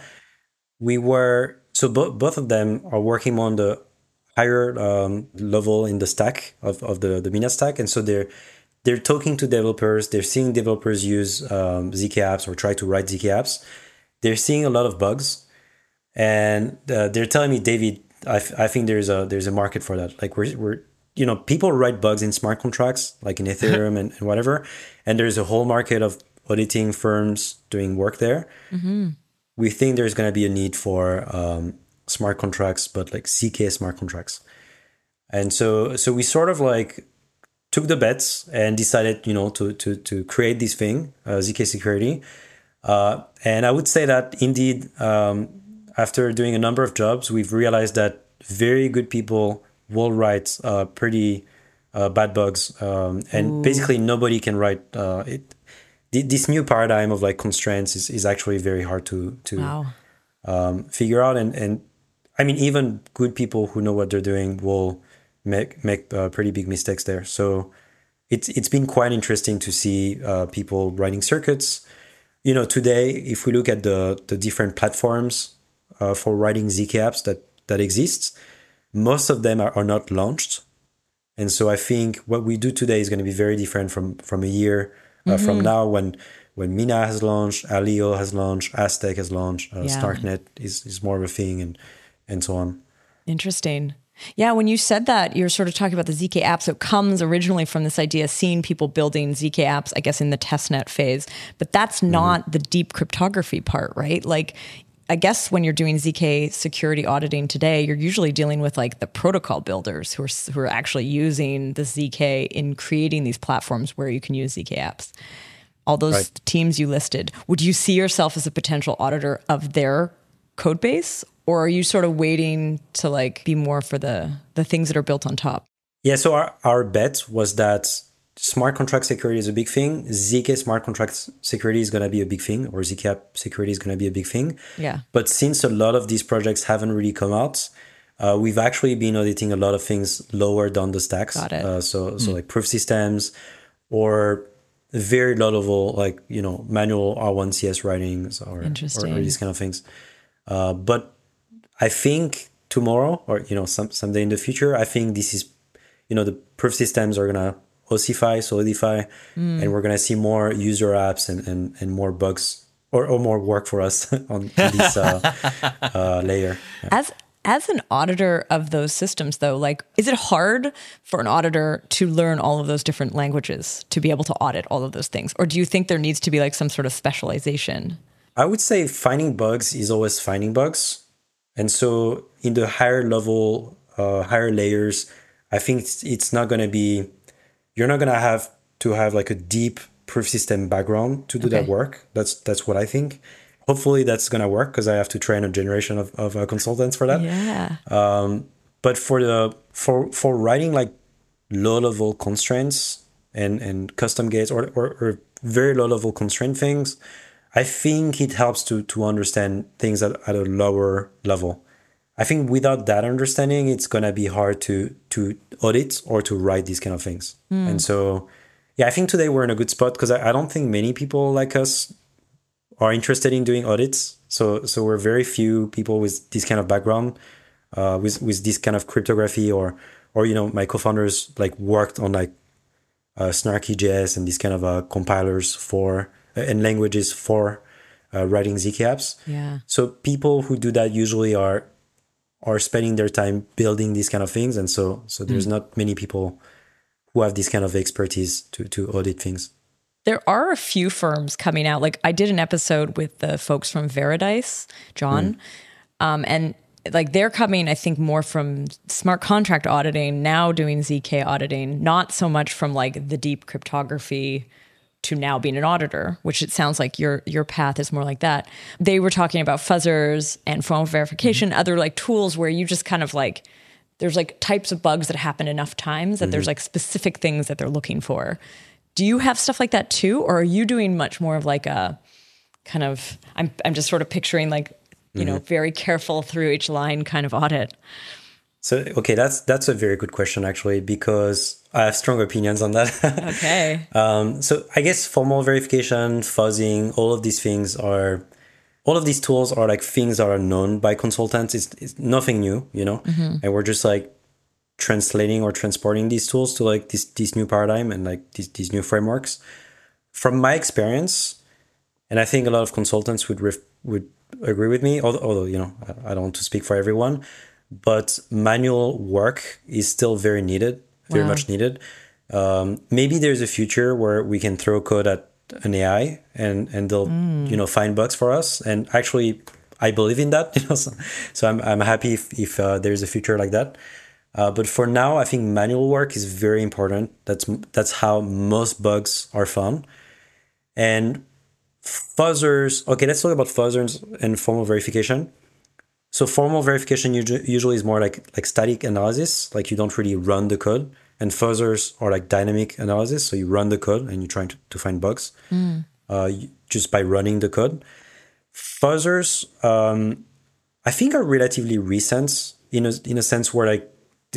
we were so bo- both of them are working on the higher um, level in the stack of of the the Mina stack, and so they're They're talking to developers. They're seeing developers use um, Z K apps or try to write Z K apps. They're seeing a lot of bugs, and uh, they're telling me, David, I, f- I think there's a there's a market for that. Like we're we're you know people write bugs in smart contracts, like in Ethereum and, and whatever, and there's a whole market of auditing firms doing work there. Mm-hmm. We think there's going to be a need for um, smart contracts, but like Z K smart contracts. And so so we sort of like took the bets and decided, you know, to to to create this thing, uh, Z K Security. Uh, and I would say that indeed, um, after doing a number of jobs, we've realized that very good people will write uh, pretty uh, bad bugs, um, and Ooh. basically nobody can write uh, it. This new paradigm of like constraints is, is actually very hard to to wow. um, figure out, and and I mean even good people who know what they're doing will make make uh, pretty big mistakes there. So it's it's been quite interesting to see uh, people writing circuits. You know, today if we look at the the different platforms uh, for writing Z K apps that that exists, most of them are, are not launched, and so I think what we do today is going to be very different from from a year. Uh, mm-hmm. From now, when when Mina has launched, Aleo has launched, Aztec has launched, uh, yeah. Snarknet is, is more of a thing, and and so on. Interesting. Yeah, when you said that, you're sort of talking about the Z K app. So it comes originally from this idea of seeing people building Z K apps, I guess, in the testnet phase. But that's not mm-hmm. the deep cryptography part, right? Like, I guess when you're doing Z K security auditing today, you're usually dealing with like the protocol builders who are who are actually using the Z K in creating these platforms where you can use Z K apps. All those right. teams you listed, would you see yourself as a potential auditor of their code base, or are you sort of waiting to like be more for the the things that are built on top? Yeah, so our, our bet was that smart contract security is a big thing. Z K smart contract security is going to be a big thing, or Z K app security is going to be a big thing. Yeah. But since a lot of these projects haven't really come out, uh, we've actually been auditing a lot of things lower down the stacks. Got it. Uh, so, mm. so like proof systems, or very low level, like, you know, manual R one C S writings, or, or, or these kind of things. Uh, but I think tomorrow, or, you know, some someday in the future, I think this is, you know, the proof systems are going to ossify, solidify, mm. and we're going to see more user apps and, and, and more bugs, or, or more work for us on, on this uh, uh, layer. Yeah. As as an auditor of those systems, though, like, is it hard for an auditor to learn all of those different languages to be able to audit all of those things? Or do you think there needs to be like some sort of specialization? I would say finding bugs is always finding bugs. And so in the higher level, uh, higher layers, I think it's, it's not going to be, you're not going to have to have like a deep proof system background to do okay. that work. That's that's what I think. Hopefully that's going to work, because I have to train a generation of, of uh, consultants for that. Yeah. Um, but for the for for writing like low level constraints and, and custom gates, or, or, or very low level constraint things, I think it helps to to understand things at, at a lower level. I think without that understanding, it's going to be hard to to audit or to write these kind of things. Mm. And so, yeah, I think today we're in a good spot, because I, I don't think many people like us are interested in doing audits. So so we're very few people with this kind of background, uh, with with this kind of cryptography, or or you know, my co-founders like worked on like uh, Snarky.js and these kind of uh, compilers for uh, and languages for uh, writing Z K apps. Yeah. So people who do that usually are are spending their time building these kind of things, and so so there's mm. not many people who have this kind of expertise to to audit things. There are a few firms coming out. Like, I did an episode with the folks from Veradice, John, mm. um, and like they're coming, I think, more from smart contract auditing, now doing Z K auditing, not so much from like the deep cryptography to now being an auditor, which it sounds like your your path is more like that. They were talking about fuzzers and formal verification, mm-hmm. other like tools where you just kind of like, there's like types of bugs that happen enough times that mm-hmm. there's like specific things that they're looking for. Do you have stuff like that too? Or are you doing much more of like a kind of, I'm I'm just sort of picturing like, you mm-hmm. know, very careful through each line kind of audit? So, okay, that's that's a very good question, actually, because I have strong opinions on that. Okay. um, so I guess formal verification, fuzzing, all of these things are, all of these tools are like things that are known by consultants. It's, it's nothing new, you know, mm-hmm. and we're just like translating or transporting these tools to like this this new paradigm and like these, these new frameworks. From my experience, and I think a lot of consultants would ref, would agree with me, although, although you know, I, I don't want to speak for everyone, but manual work is still very needed, very wow. much needed. Um, maybe there's a future where we can throw code at an A I and and they'll mm. you know find bugs for us. And actually, I believe in that. You know, so, so I'm I'm happy if if uh, there's a future like that. Uh, but for now, I think manual work is very important. That's that's how most bugs are found. And fuzzers. Okay, let's talk about fuzzers and formal verification. So formal verification usually is more like like static analysis, like you don't really run the code. And fuzzers are like dynamic analysis, so you run the code and you're trying to, to find bugs mm. uh, just by running the code. Fuzzers, um, I think, are relatively recent in a in a sense where like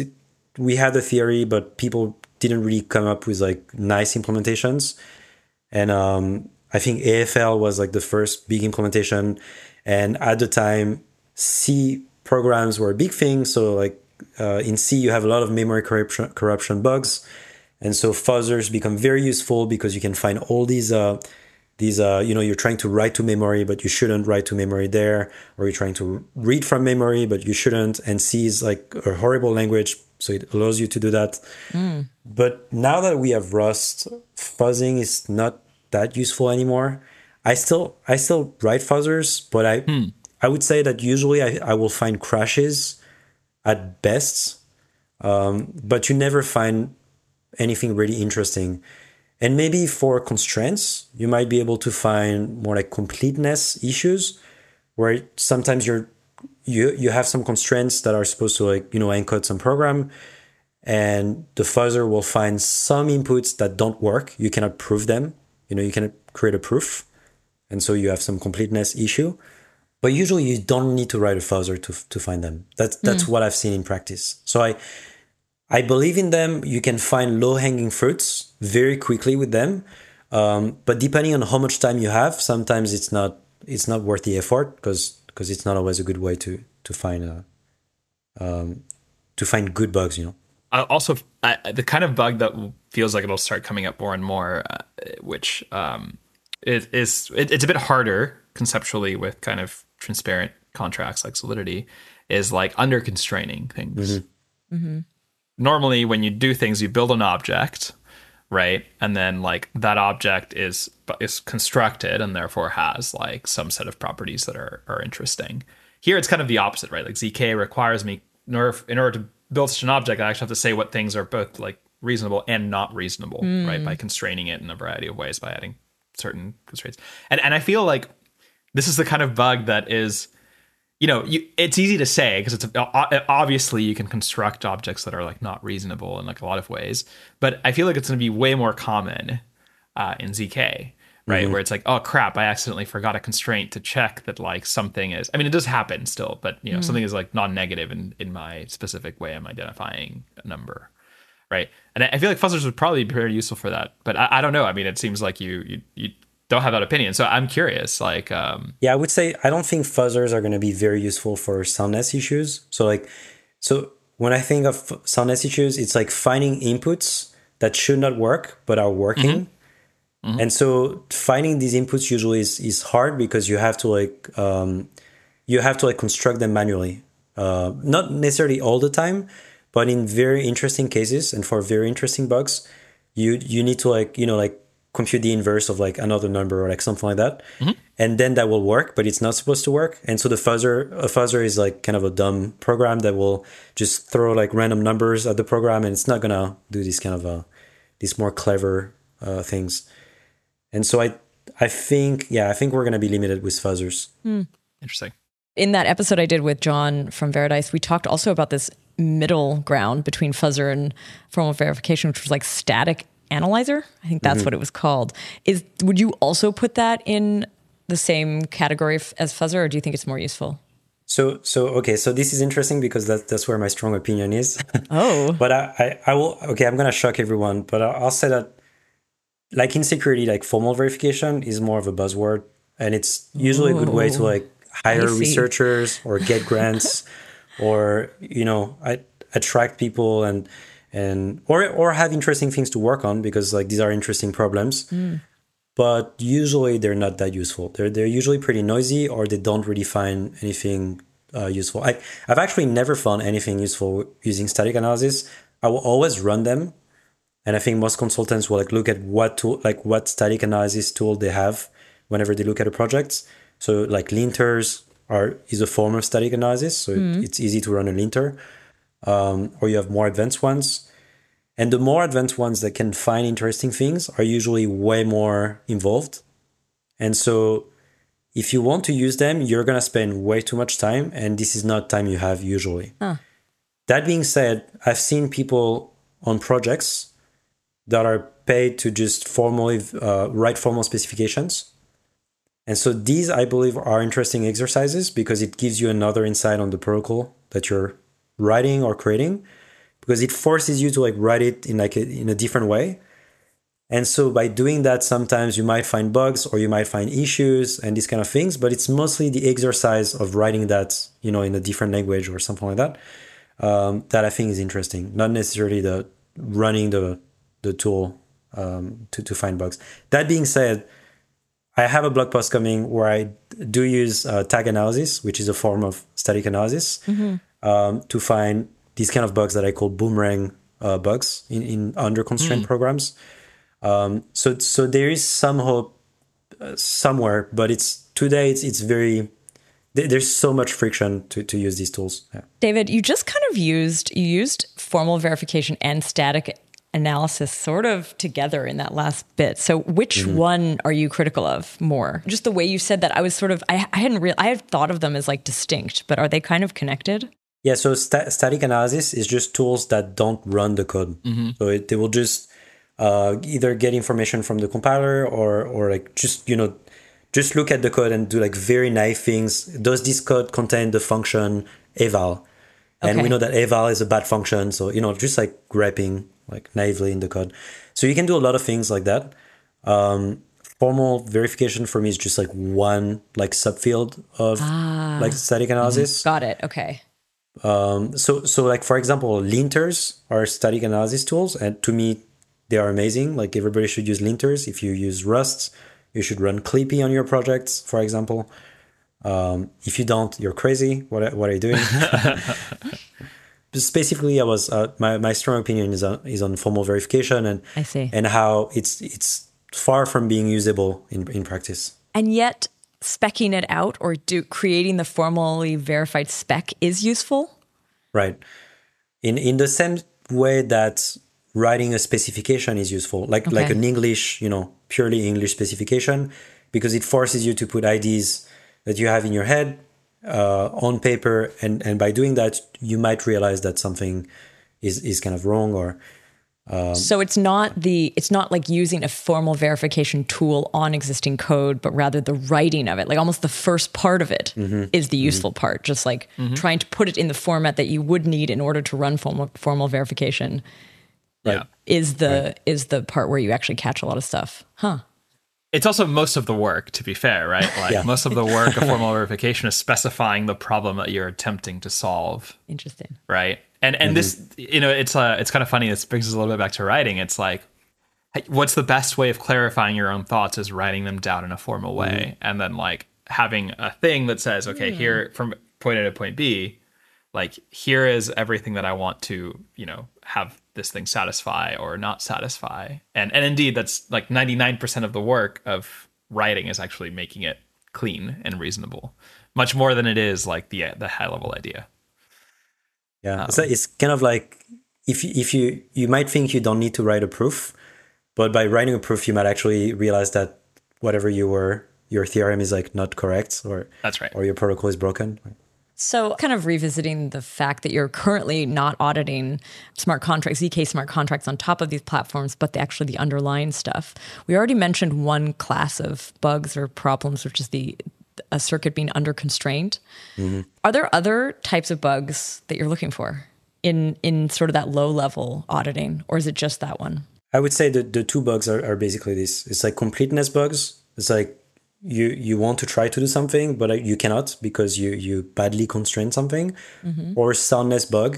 we had a theory, but people didn't really come up with like nice implementations. And um, I think A F L was like the first big implementation, and at the time, C programs were a big thing. So like uh, in C, you have a lot of memory corruption, corruption bugs. And so fuzzers become very useful because you can find all these, uh, these uh, you know, you're trying to write to memory, but you shouldn't write to memory there. Or you're trying to read from memory, but you shouldn't. And C is like a horrible language, so it allows you to do that. Mm. But now that we have Rust, fuzzing is not that useful anymore. I still I still write fuzzers, but I... Hmm. I would say that usually I, I will find crashes at best, um, but you never find anything really interesting. And maybe for constraints, you might be able to find more like completeness issues, where sometimes you're you you have some constraints that are supposed to like you know encode some program, and the fuzzer will find some inputs that don't work. You cannot prove them. You know you cannot create a proof, and so you have some completeness issue. But usually you don't need to write a fuzzer to to find them. That's that's mm. what I've seen in practice. So I I believe in them. You can find low-hanging fruits very quickly with them. Um, but depending on how much time you have, sometimes it's not it's not worth the effort because because it's not always a good way to to find a, um, to find good bugs. You know. Uh, also, uh, the kind of bug that feels like it'll start coming up more and more, uh, which um, is, is it, it's a bit harder conceptually with kind of transparent contracts like Solidity, is like under constraining things. Mm-hmm. Mm-hmm. Normally, when you do things, you build an object, right? And then like that object is is constructed and therefore has like some set of properties that are are interesting. Here, it's kind of the opposite, right? Like Z K requires me in order, in order to build such an object, I actually have to say what things are both like reasonable and not reasonable, mm. right? By constraining it in a variety of ways, by adding certain constraints. And and I feel like this is the kind of bug that is, you know, you, it's easy to say because it's obviously you can construct objects that are like not reasonable in like a lot of ways, but I feel like it's going to be way more common uh, in Z K, right? Mm-hmm. Where it's like, oh crap, I accidentally forgot a constraint to check that like something is. I mean, it does happen still, but you know, mm. something is like non-negative in in my specific way I'm identifying a number, right? And I feel like fuzzers would probably be very useful for that, but I, I don't know. I mean, it seems like you you you. don't have that opinion, so I'm curious. Like, um, yeah, I would say I don't think fuzzers are going to be very useful for soundness issues. So, like, so when I think of soundness issues, it's like finding inputs that should not work but are working, mm-hmm. Mm-hmm. and so finding these inputs usually is is hard because you have to like um, you have to like construct them manually. Uh, not necessarily all the time, but in very interesting cases and for very interesting bugs, you you need to like you know like. compute the inverse of like another number or like something like that. Mm-hmm. And then that will work, but it's not supposed to work. And so the fuzzer, a fuzzer is like kind of a dumb program that will just throw like random numbers at the program. And it's not going to do these kind of, uh, these more clever uh, things. And so I, I think, yeah, I think we're going to be limited with fuzzers. Mm. Interesting. In that episode I did with John from Veradice, we talked also about this middle ground between fuzzer and formal verification, which was like static analyzer. I think that's mm-hmm. what it was called. Is would you also put that in the same category as fuzzer, or do you think it's more useful? So, so okay. So this is interesting because that's that's where my strong opinion is. Oh, but I, I, I will. Okay, I'm gonna shock everyone, but I'll say that, like in security, like formal verification is more of a buzzword, and it's usually Ooh, a good way to like hire researchers or get grants, or you know, I, attract people and. And or or have interesting things to work on because like these are interesting problems, mm. but usually they're not that useful. They're they're usually pretty noisy or they don't really find anything uh, useful. I I've actually never found anything useful using static analysis. I will always run them, And I think most consultants will like look at what tool, like what static analysis tool they have whenever they look at a project. So like linters are is a form of static analysis, so mm. it, it's easy to run a linter. Um, or you have more advanced ones. And the more advanced ones that can find interesting things are usually way more involved. And so if you want to use them, you're going to spend way too much time, and this is not time you have usually. Huh. That being said, I've seen people on projects that are paid to just formally uh, write formal specifications. And so these, I believe, are interesting exercises because it gives you another insight on the protocol that you're writing or creating, because it forces you to like write it in like a, in a different way. And so by doing that, sometimes you might find bugs or you might find issues and these kind of things, but it's mostly the exercise of writing that, you know, in a different language or something like that, um, that I think is interesting. Not necessarily the running the the tool um, to, to find bugs. That being said, I have a blog post coming where I do use uh, tag analysis, which is a form of static analysis, mm-hmm. um, to find these kind of bugs that I call boomerang uh, bugs in, in under constraint mm. programs. Um, so so there is some hope uh, somewhere, but it's today it's it's very th- there's so much friction to, to use these tools. Yeah. David, you just kind of used you used formal verification and static analysis sort of together in that last bit. So which mm-hmm. one are you critical of more? Just the way you said that, I was sort of I, I hadn't real I had thought of them as like distinct, but are they kind of connected? Yeah. So sta- static analysis is just tools that don't run the code. Mm-hmm. So it, they will just Uh, either get information from the compiler or or like just, you know, just look at the code and do like very naive things. Does this code contain the function eval? And okay. we know that eval is a bad function. So, you know, just like greping like naively in the code. So you can do a lot of things like that. Um, formal verification for me is just like one like subfield of ah. like static analysis. Mm-hmm. Got it. Okay. Um, so, so like, for example, linters are static analysis tools. And to me, they are amazing. Like everybody should use linters. If you use Rust, you should run Clippy on your projects, for example. Um, if you don't, you're crazy. What what are you doing? Specifically, I was uh, my my strong opinion is on is on formal verification and I see. and how it's it's far from being usable in in practice. And yet, speccing it out or do creating the formally verified spec is useful. Right. In in the same way that writing a specification is useful, like okay. like an English, you know, purely English specification, because it forces you to put ideas that you have in your head uh, on paper, and, and by doing that, you might realize that something is, is kind of wrong. Or um, so it's not the it's not like using a formal verification tool on existing code, but rather the writing of it, like almost the first part of it mm-hmm. is the useful mm-hmm. part, just like mm-hmm. trying to put it in the format that you would need in order to run formal formal verification. Right. Is the right. is the part where you actually catch a lot of stuff. Huh. It's also most of the work, to be fair, right? Like yeah. most of the work of formal verification is specifying the problem that you're attempting to solve. Interesting. Right. And and mm-hmm. this, you know, it's uh it's kind of funny. This brings us a little bit back to writing. It's like, what's the best way of clarifying your own thoughts is writing them down in a formal way. Mm-hmm. And then like having a thing that says, okay, mm. here from point A to point B, like here is everything that I want to, you know, have this thing satisfy or not satisfy. And and indeed, that's like ninety-nine percent of the work of writing is actually making it clean and reasonable, much more than it is like the the high level idea. Yeah, um, so it's kind of like if if you you might think you don't need to write a proof, but by writing a proof, you might actually realize that whatever you were, your theorem is like not correct, or that's right, or your protocol is broken. So kind of revisiting the fact that you're currently not auditing smart contracts, Z K smart contracts on top of these platforms, but the, actually the underlying stuff. We already mentioned one class of bugs or problems, which is the a circuit being under constraint. Mm-hmm. Are there other types of bugs that you're looking for in, in sort of that low level auditing, or is it just that one? I would say that the two bugs are, are basically this. It's like completeness bugs. It's like, You you want to try to do something, but you cannot because you, you badly constrain something, mm-hmm. or soundness bug.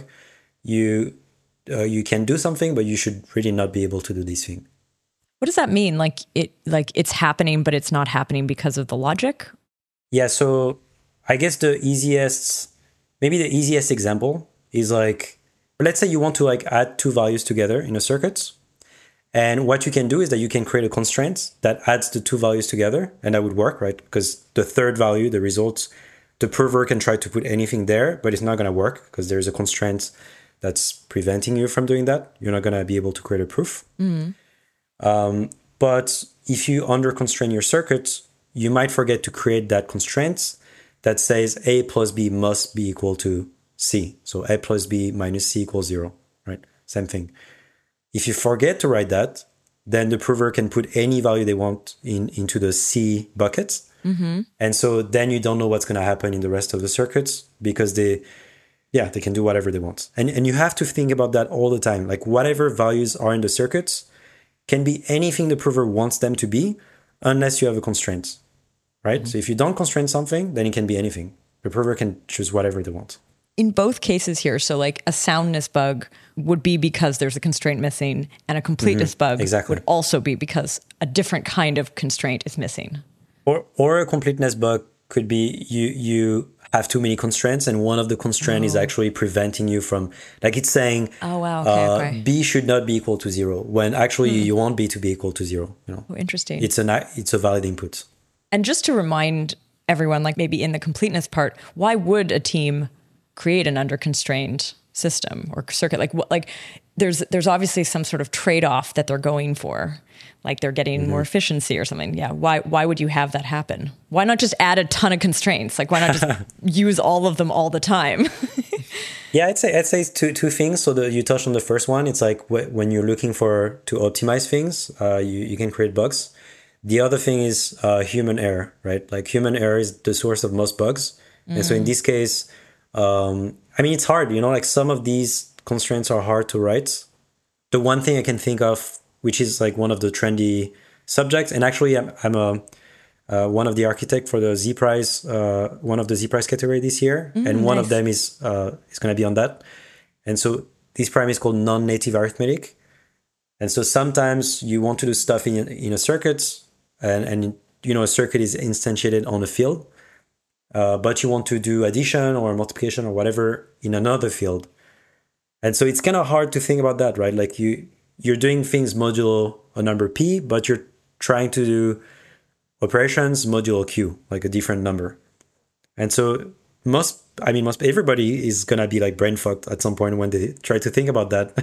You uh, you can do something, but you should really not be able to do this thing. What does that mean? Like it like it's happening, but it's not happening because of the logic? Yeah. So I guess the easiest, maybe the easiest example is like, let's say you want to like add two values together in a circuit, And what you can do is that you can create a constraint that adds the two values together, and that would work, right? Because the third value, the results, the prover can try to put anything there, but it's not going to work because there's a constraint that's preventing you from doing that. You're not going to be able to create a proof. Mm-hmm. Um, but if you under constrain your circuit, you might forget to create that constraint that says A plus B must be equal to C. So A plus B minus C equals zero, right? Same thing. If you forget to write that, then the prover can put any value they want in into the C bucket. Mm-hmm. And so then you don't know what's going to happen in the rest of the circuits because they, yeah, they can do whatever they want. And and you have to think about that all the time. Like whatever values are in the circuits can be anything the prover wants them to be unless you have a constraint, right? Mm-hmm. So if you don't constrain something, then it can be anything. The prover can choose whatever they want. In both cases here, so like a soundness bug would be because there's a constraint missing, and a completeness mm-hmm. bug exactly. would also be because a different kind of constraint is missing. Or or a completeness bug could be you you have too many constraints, and one of the constraints oh. is actually preventing you from, like it's saying, oh wow, okay, uh, okay. B should not be equal to zero, when actually mm. you want B to be equal to zero. You know, oh, interesting. It's an it's a valid input. And just to remind everyone, like maybe in the completeness part, why would a team create an under constrained system or circuit? Like what, like there's there's obviously some sort of trade-off that they're going for, like they're getting mm-hmm. more efficiency or something. Yeah, why why would you have that happen? Why not just add a ton of constraints? Like why not just use all of them all the time? Yeah, I'd say I'd say two two things. So the, you touched on the first one. It's like wh- when you're looking for to optimize things, uh, you you can create bugs. The other thing is uh, human error, right? Like human error is the source of most bugs, mm. and so in this case. Um, I mean, it's hard, you know, like some of these constraints are hard to write. The one thing I can think of, which is like one of the trendy subjects, and actually I'm, I'm a, uh, one of the architects for the Z Prize, uh, one of the Z Prize category this year. Mm, and one nice. of them is, uh, is going to be on that. And so this problem is called non-native arithmetic. And so sometimes you want to do stuff in, in a circuit and, and, you know, a circuit is instantiated on a field. Uh, but you want to do addition or multiplication or whatever in another field. And so it's kind of hard to think about that, right? Like you, you're doing things modulo a number P, but you're trying to do operations modulo Q, like a different number. And so most, I mean, most everybody is going to be like brain fucked at some point when they try to think about that.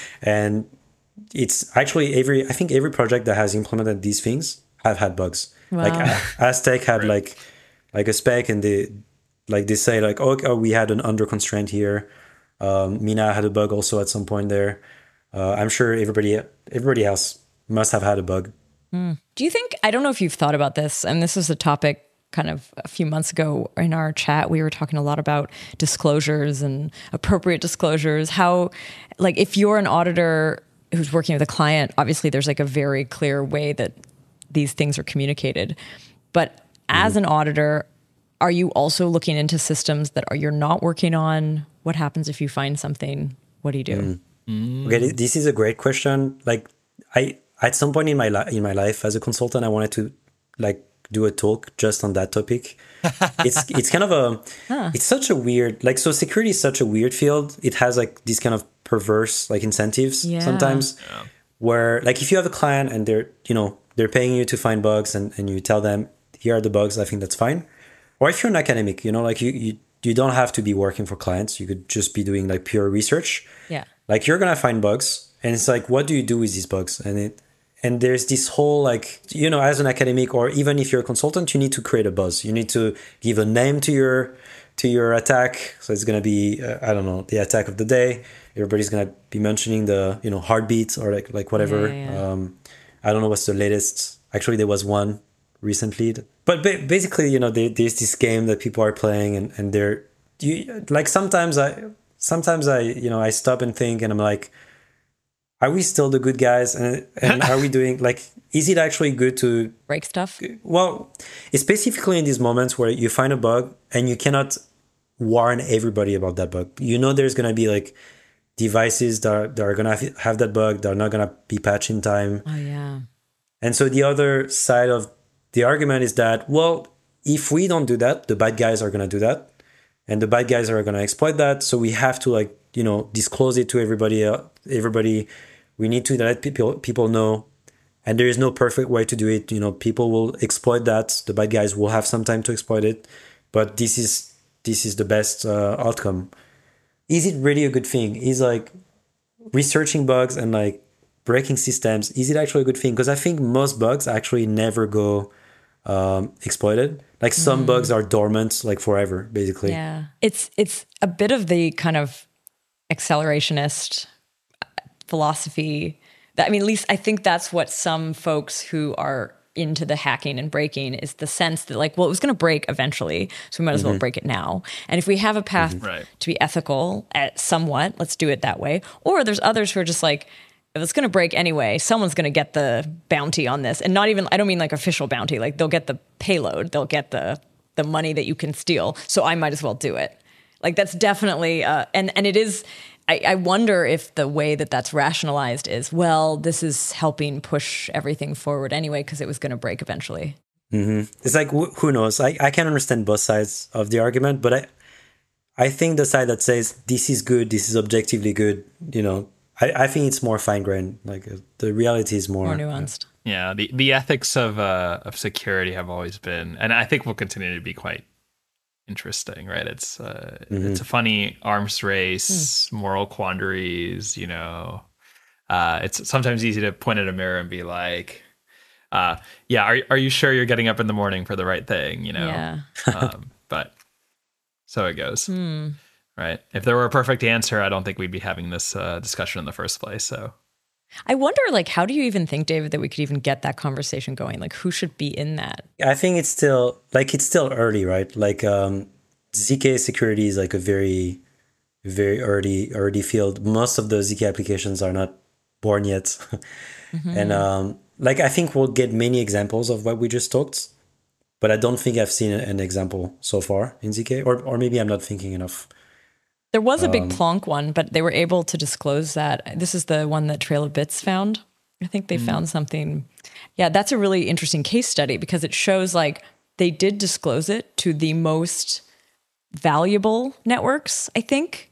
And it's actually every, I think every project that has implemented these things have had bugs. Wow. Like Aztec had right. like, like a spec, and they like they say like, oh, oh we had an under constraint here. Um, Mina had a bug also at some point there. Uh, I'm sure everybody everybody else must have had a bug. Mm. Do you think, I don't know if you've thought about this, and this was a topic kind of a few months ago in our chat, we were talking a lot about disclosures and appropriate disclosures. How, like if you're an auditor who's working with a client, obviously there's like a very clear way that these things are communicated. But as an auditor, are you also looking into systems that are you're not working on? What happens if you find something? What do you do? Mm. Mm. Okay, this is a great question. Like, I at some point in my li- in my life as a consultant, I wanted to like do a talk just on that topic. It's it's kind of a huh. it's such a weird like so security is such a weird field. It has like these kind of perverse like incentives yeah. sometimes, yeah. where like if you have a client and they're you know they're paying you to find bugs and, and you tell them, here are the bugs, I think that's fine. Or if you're an academic, you know, like you, you, you don't have to be working for clients. You could just be doing like pure research. Yeah. Like you're going to find bugs and it's like, what do you do with these bugs? And it, and there's this whole like, you know, as an academic or even if you're a consultant, you need to create a buzz. You need to give a name to your, to your attack. So it's going to be, uh, I don't know, the attack of the day. Everybody's going to be mentioning the, you know, heartbeat or like, like whatever. Yeah, yeah. Um, I don't know what's the latest. Actually, there was one recently, but ba- basically, you know, they, there's this game that people are playing, and, and they're you, like sometimes I sometimes I you know I stop and think, and I'm like, are we still the good guys, and and are we doing like is it actually good to break stuff? Well, it's specifically in these moments where you find a bug and you cannot warn everybody about that bug. You know, there's gonna be like devices that are, that are gonna have that bug that are not gonna be patched in time. Oh yeah. And so the other side of the argument is that, well, if we don't do that, the bad guys are going to do that. And the bad guys are going to exploit that. So we have to like, you know, disclose it to everybody, uh, everybody We need to let people people know, and there is no perfect way to do it. You know, people will exploit that. The bad guys will have some time to exploit it, but this is this is the best uh, outcome. Is it really a good thing? Is like researching bugs and like breaking systems, is it actually a good thing? Because I think most bugs actually never go um, exploited. Like some mm. bugs are dormant like forever, basically. Yeah, it's it's a bit of the kind of accelerationist philosophy. That, I mean, at least I think that's what some folks who are into the hacking and breaking is the sense that like, well, it was going to break eventually, so we might as mm-hmm. well break it now. And if we have a path mm-hmm. right. to be ethical at somewhat, let's do it that way. Or there's others who are just like, if it's going to break anyway, someone's going to get the bounty on this. And not even, I don't mean like official bounty, like they'll get the payload, they'll get the the money that you can steal. So I might as well do it. Like that's definitely, uh, and, and it is, I, I wonder if the way that that's rationalized is, well, this is helping push everything forward anyway, because it was going to break eventually. Mm-hmm. It's like, wh- who knows? I, I can understand both sides of the argument, but I, I think the side that says this is good, this is objectively good, you know, I, I think it's more fine-grained. Like uh, the reality is more, more nuanced. Yeah, the, the ethics of uh, of security have always been, and I think will continue to be quite interesting, right? It's uh, mm-hmm. it's a funny arms race, mm. moral quandaries. You know, uh, it's sometimes easy to point at a mirror and be like, uh, "Yeah, are are you sure you're getting up in the morning for the right thing?" You know, yeah. um, but so it goes. Mm. Right. If there were a perfect answer, I don't think we'd be having this uh, discussion in the first place. So I wonder, like, how do you even think, David, that we could even get that conversation going? Like, who should be in that? I think it's still like it's still early, right? Like um, Z K security is like a very, very early early field. Most of the Z K applications are not born yet. mm-hmm. And um, like I think we'll get many examples of what we just talked, but I don't think I've seen an example so far in Z K, or or maybe I'm not thinking enough. There was a big um, Plonk one, but they were able to disclose that. This is the one that Trail of Bits found. I think they mm. found something. Yeah, that's a really interesting case study because it shows like they did disclose it to the most valuable networks, I think,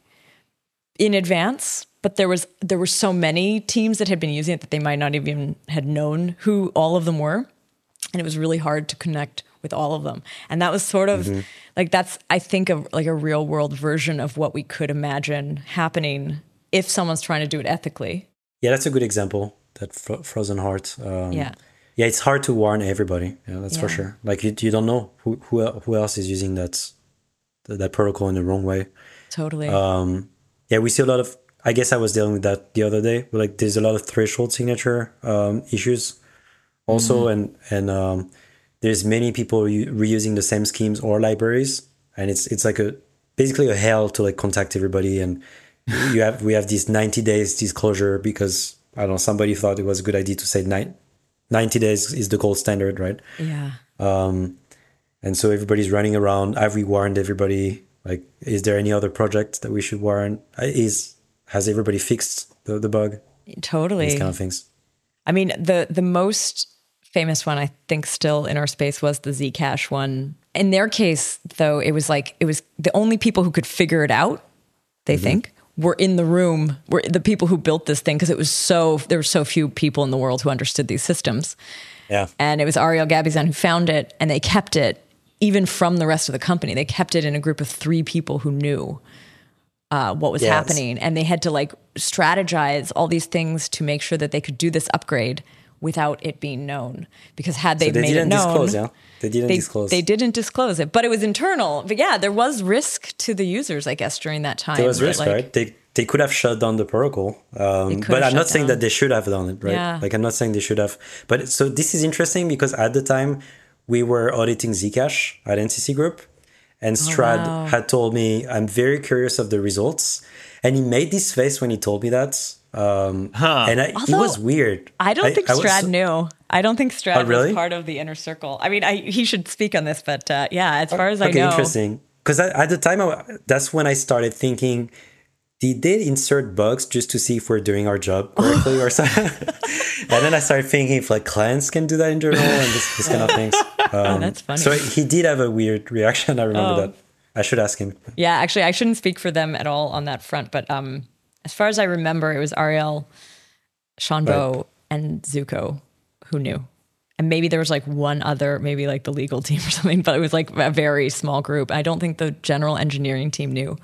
in advance. But there was there were so many teams that had been using it that they might not even had known who all of them were. And it was really hard to connect with all of them. And that was sort of mm-hmm. like, that's, I think, of like a real world version of what we could imagine happening if someone's trying to do it ethically. Yeah, that's a good example, that fro- Frozen Heart. Um, yeah. Yeah, it's hard to warn everybody. Yeah, that's yeah. for sure. Like you, you don't know who, who who else is using that that protocol in the wrong way. Totally. Um, yeah, we see a lot of, I guess I was dealing with that the other day, but like there's a lot of threshold signature um, issues also. Mm-hmm. And, and, um, there's many people re- reusing the same schemes or libraries, and it's it's like a basically a hell to like contact everybody. And you have we have this ninety days disclosure because I don't know, somebody thought it was a good idea to say nine, ninety days is the gold standard, right? Yeah. Um, and so everybody's running around. I've rewarned everybody. Like, is there any other project that we should warn? Is has everybody fixed the, the bug? Totally. These kind of things. I mean, the the most famous one, I think, still in our space was the Zcash one. In their case, though, it was like, it was the only people who could figure it out, they mm-hmm. think, were in the room, were the people who built this thing, because it was so, there were so few people in the world who understood these systems. Yeah. And it was Ariel Gabizan who found it, and they kept it, even from the rest of the company. They kept it in a group of three people who knew uh, what was yes. happening. And they had to like strategize all these things to make sure that they could do this upgrade without it being known, because had they, so they made didn't it known, disclose, yeah? they didn't they, disclose. They didn't disclose it, but it was internal. But yeah, there was risk to the users, I guess, during that time. There was risk, like, right? They they could have shut down the protocol, um, but I'm not saying down. that they should have done it, right? Yeah. Like I'm not saying they should have. But so this is interesting because at the time we were auditing Zcash at N C C Group, and Strad oh, wow. had told me, "I'm very curious of the results," and he made this face when he told me that. Um, huh. And I, Although, it was weird. I don't I, think I Strad so, knew. I don't think Strad oh, really? was part of the inner circle. I mean, I, he should speak on this, but uh, yeah, as far as I okay, know. Interesting. Because at the time, I, that's when I started thinking, did they insert bugs just to see if we're doing our job correctly or something? And then I started thinking if like clients can do that in general and this, this kind of things. Um, oh, that's funny. So he did have a weird reaction. I remember oh. that. I should ask him. Yeah, actually, I shouldn't speak for them at all on that front, but um, as far as I remember, it was Ariel Sean Right. Bowe and Zuko, who knew. And maybe there was like one other, maybe like the legal team or something, but it was like a very small group. I don't think the general engineering team knew.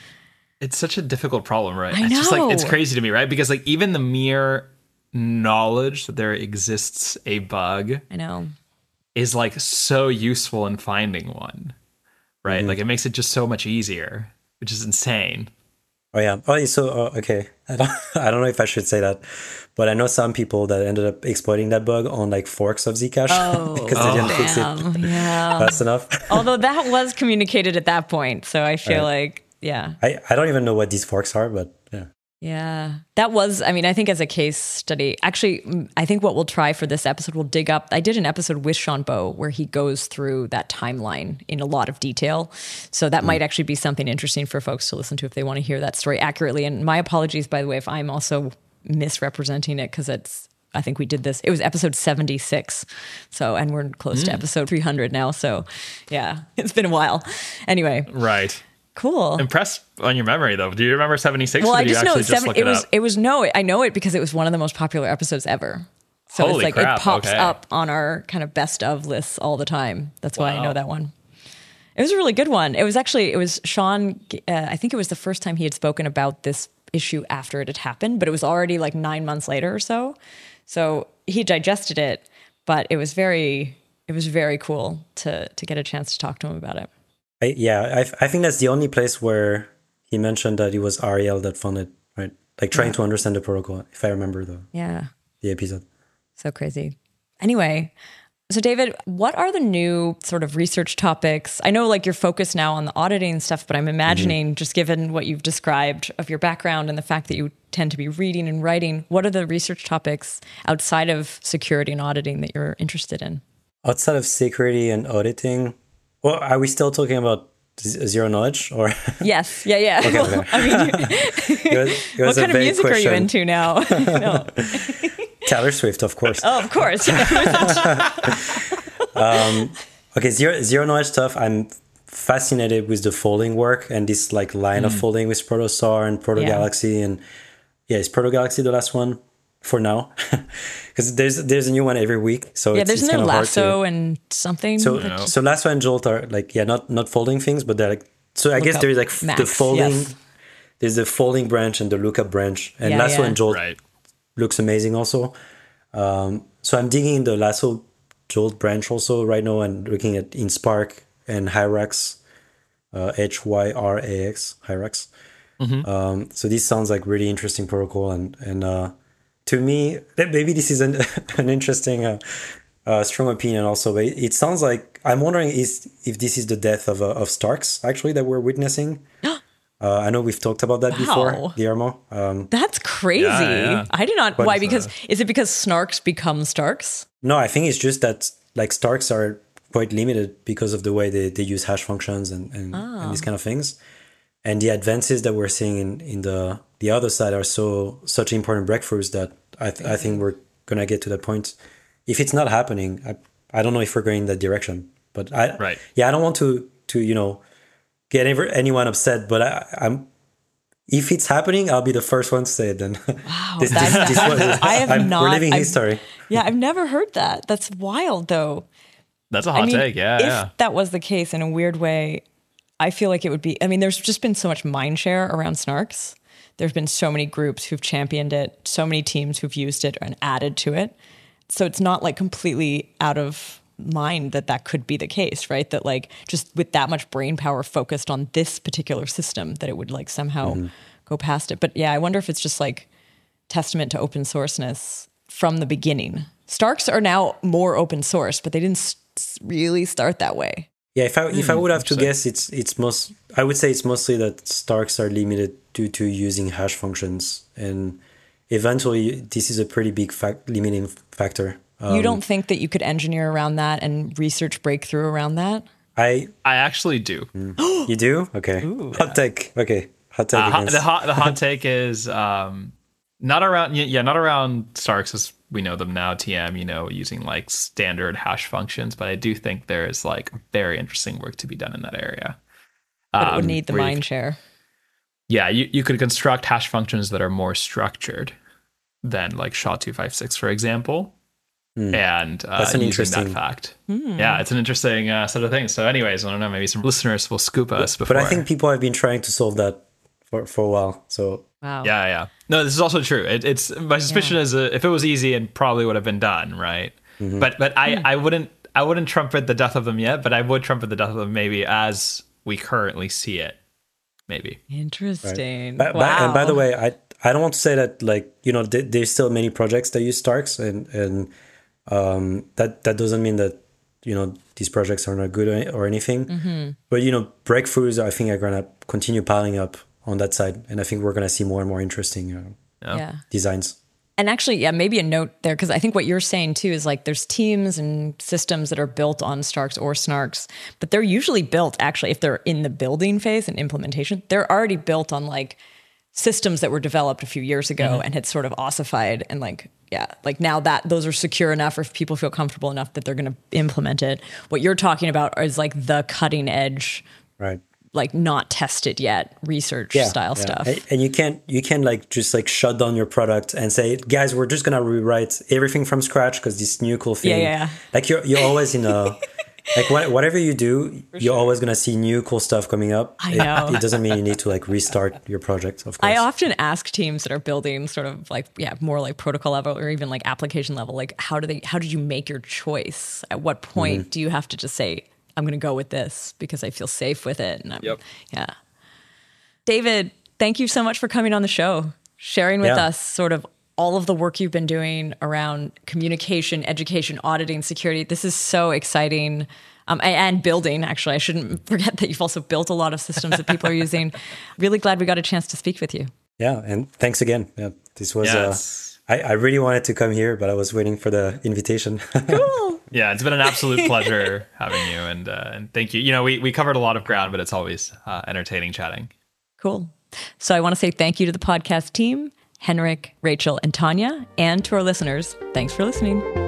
It's such a difficult problem, right? I It's just like, it's know. crazy to me, right? Because like even the mere knowledge that there exists a bug I know. is like so useful in finding one, right? Mm-hmm. Like it makes it just so much easier, which is insane. Oh yeah. Oh, so uh, okay. I don't. I don't know if I should say that, but I know some people that ended up exploiting that bug on like forks of Zcash Oh, because they didn't fix it Damn, yeah. fast enough. Although that was communicated at that point. So I feel Right. like, yeah. I, I don't even know what these forks are, but yeah. Yeah, that was, I mean, I think as a case study, actually, mm, I think what we'll try for this episode, we'll dig up. I did an episode with Sean Bowe where he goes through that timeline in a lot of detail. So that might actually be something interesting for folks to listen to if they want to hear that story accurately. And my apologies, by the way, if I'm also misrepresenting it, because it's, I think we did this, it was episode seventy-six. So, and we're close to episode three hundred now. So yeah, it's been a while. Anyway, Right. cool. Impressed on your memory though. Do you remember seventy-six? Well, or I did you just know actually it's just seven. look It it was. up? It was no. I know it because it was one of the most popular episodes ever. So Holy it's like crap, it pops okay. up on our kind of best of lists all the time. That's why I Wow. know that one. It was a really good one. It was actually. It was Sean. Uh, I think it was the first time he had spoken about this issue after it had happened, but it was already like nine months later or so. So he digested it, but it was very. It was very cool to to get a chance to talk to him about it. I, yeah, I, I think that's the only place where he mentioned that it was Ariel that found it, right? Like trying to understand the protocol, if I remember the, Yeah. the episode. So crazy. Anyway, so David, what are the new sort of research topics? I know like you're focused now on the auditing stuff, but I'm imagining Mm-hmm. just given what you've described of your background and the fact that you tend to be reading and writing, what are the research topics outside of security and auditing that you're interested in? Outside of security and auditing, well, are we still talking about z- zero knowledge or? Yes. Yeah. Yeah. Okay, Well, okay. I mean, It was, it what was a kind of vague music are you question. into now? No. Taylor Swift, of course. Oh, of course. Okay, zero zero knowledge stuff. I'm fascinated with the folding work and this like line of folding with Protostar and Proto Yeah. Galaxy, and yeah, is Proto Galaxy the last one for now? Because there's there's a new one every week. So Yeah. it's, There's it's no kind of hard to- lasso and something. So that- so Lasso and Jolt are like yeah not not folding things, but they're like so I guess Lookup there's like f- the Max, folding. yes. There's the folding branch and the lookup branch, and Yeah, Lasso yeah. and Jolt Right. looks amazing also. Um, so I'm digging in the Lasso Jolt branch also right now and looking at in Spark and Hyrax, uh, H Y R A X, Hyrax. Um, so this sounds like really interesting protocol, and and uh, to me maybe this is an, an interesting uh, uh, strong opinion also. But it, it sounds like I'm wondering is if this is the death of uh, of Starks actually that we're witnessing. Uh, I know we've talked about that Wow. before, Guillermo. Um, That's crazy. Yeah, yeah. I did not. But, Why? Because is it because Snarks become Starks? No, I think it's just that like Starks are quite limited because of the way they, they use hash functions and, and, and these kind of things. And the advances that we're seeing in, in the the other side are so such important breakthroughs that I th- I think we're gonna get to that point. If it's not happening, I, I don't know if we're going in that direction. But I Right. yeah, I don't want to to you know get ever, anyone upset. But I, I'm if it's happening, I'll be the first one to say it. Then Wow, this, that's- this, this was, I have I'm- not- We're living I've- history. Yeah, I've never heard that. That's wild, though. That's a hot I mean, take. Yeah. if yeah. that was the case in a weird way, I feel like it would be. I mean, there's just been so much mind share around Snarks. There's been so many groups who've championed it, so many teams who've used it and added to it. So it's not like completely out of mind that that could be the case, right? That like just with that much brain power focused on this particular system, that it would like somehow Mm-hmm. go past it. But yeah, I wonder if it's just like testament to open sourceness from the beginning. Starks are now more open source, but they didn't s- s- really start that way. Yeah, if I if I would have to interesting. guess, it's it's most I would say it's mostly that Starks are limited due to using hash functions, and eventually this is a pretty big fact, limiting factor. Um, You don't think that you could engineer around that and research breakthrough around that? I I actually do. you do okay hot take okay hot take Uh, hot- against- the hot the hot take is um, not around yeah, yeah not around Starks as we know them now, T M, you know, using like standard hash functions, but I do think there is like very interesting work to be done in that area. But it would Um, need the where you mind share. Yeah, you, you could construct hash functions that are more structured. than like S H A two fifty-six, for example. Mm. And uh, That's an using interesting that fact. Mm. Yeah, it's an interesting uh, set of things. So anyways, I don't know, maybe some listeners will scoop us but, before. But I think people have been trying to solve that for, for a while. So wow. Yeah, yeah. No, this is also true. It, it's my suspicion yeah. is uh, if it was easy, it probably would have been done, right? Mm-hmm. But but I, mm. I wouldn't I wouldn't trumpet the death of them yet, but I would trumpet the death of them maybe as we currently see it. Maybe. Interesting. Right. But, wow. But, and by the way, I I don't want to say that, like, you know, th- there's still many projects that use Starks, and and um, that that doesn't mean that, you know, these projects are not good or, or anything. Mm-hmm. But, you know, breakthroughs, I think, are going to continue piling up on that side, and I think we're going to see more and more interesting uh, yeah. Yeah. designs. And actually, yeah, maybe a note there, because I think what you're saying too is like there's teams and systems that are built on Starks or Snarks, but they're usually built actually, if they're in the building phase and implementation, they're already built on like systems that were developed a few years ago mm-hmm. and had sort of ossified, and like, yeah, like now that those are secure enough, or if people feel comfortable enough that they're going to implement it. What you're talking about is like the cutting edge, right? Like not tested yet research yeah, style yeah. stuff. And you can't you can like just like shut down your product and say, guys, we're just gonna rewrite everything from scratch because this new cool thing. Yeah, yeah. Like you're you're always in a like what, whatever you do, For you're sure. always gonna see new cool stuff coming up. I it, know. It doesn't mean you need to like restart your project, of course. I often ask teams that are building sort of like, yeah, more like protocol level or even like application level, like how do they how did you make your choice? At what point mm-hmm. do you have to just say, I'm going to go with this because I feel safe with it? And I'm, yep. yeah. David, thank you so much for coming on the show, sharing with yeah. us sort of all of the work you've been doing around communication, education, auditing, security. This is so exciting. Um, and building, actually. I shouldn't forget that you've also built a lot of systems that people are using. Really glad we got a chance to speak with you. Yeah, and thanks again. Yeah, this was... Yes. Uh, I, I really wanted to come here, but I was waiting for the invitation. Cool. Yeah, it's been an absolute pleasure having you, and uh, and thank you. You know, we, we covered a lot of ground, but it's always uh, entertaining chatting. Cool. So I want to say thank you to the podcast team, Henrik, Rachel, and Tanya, and to our listeners. Thanks for listening.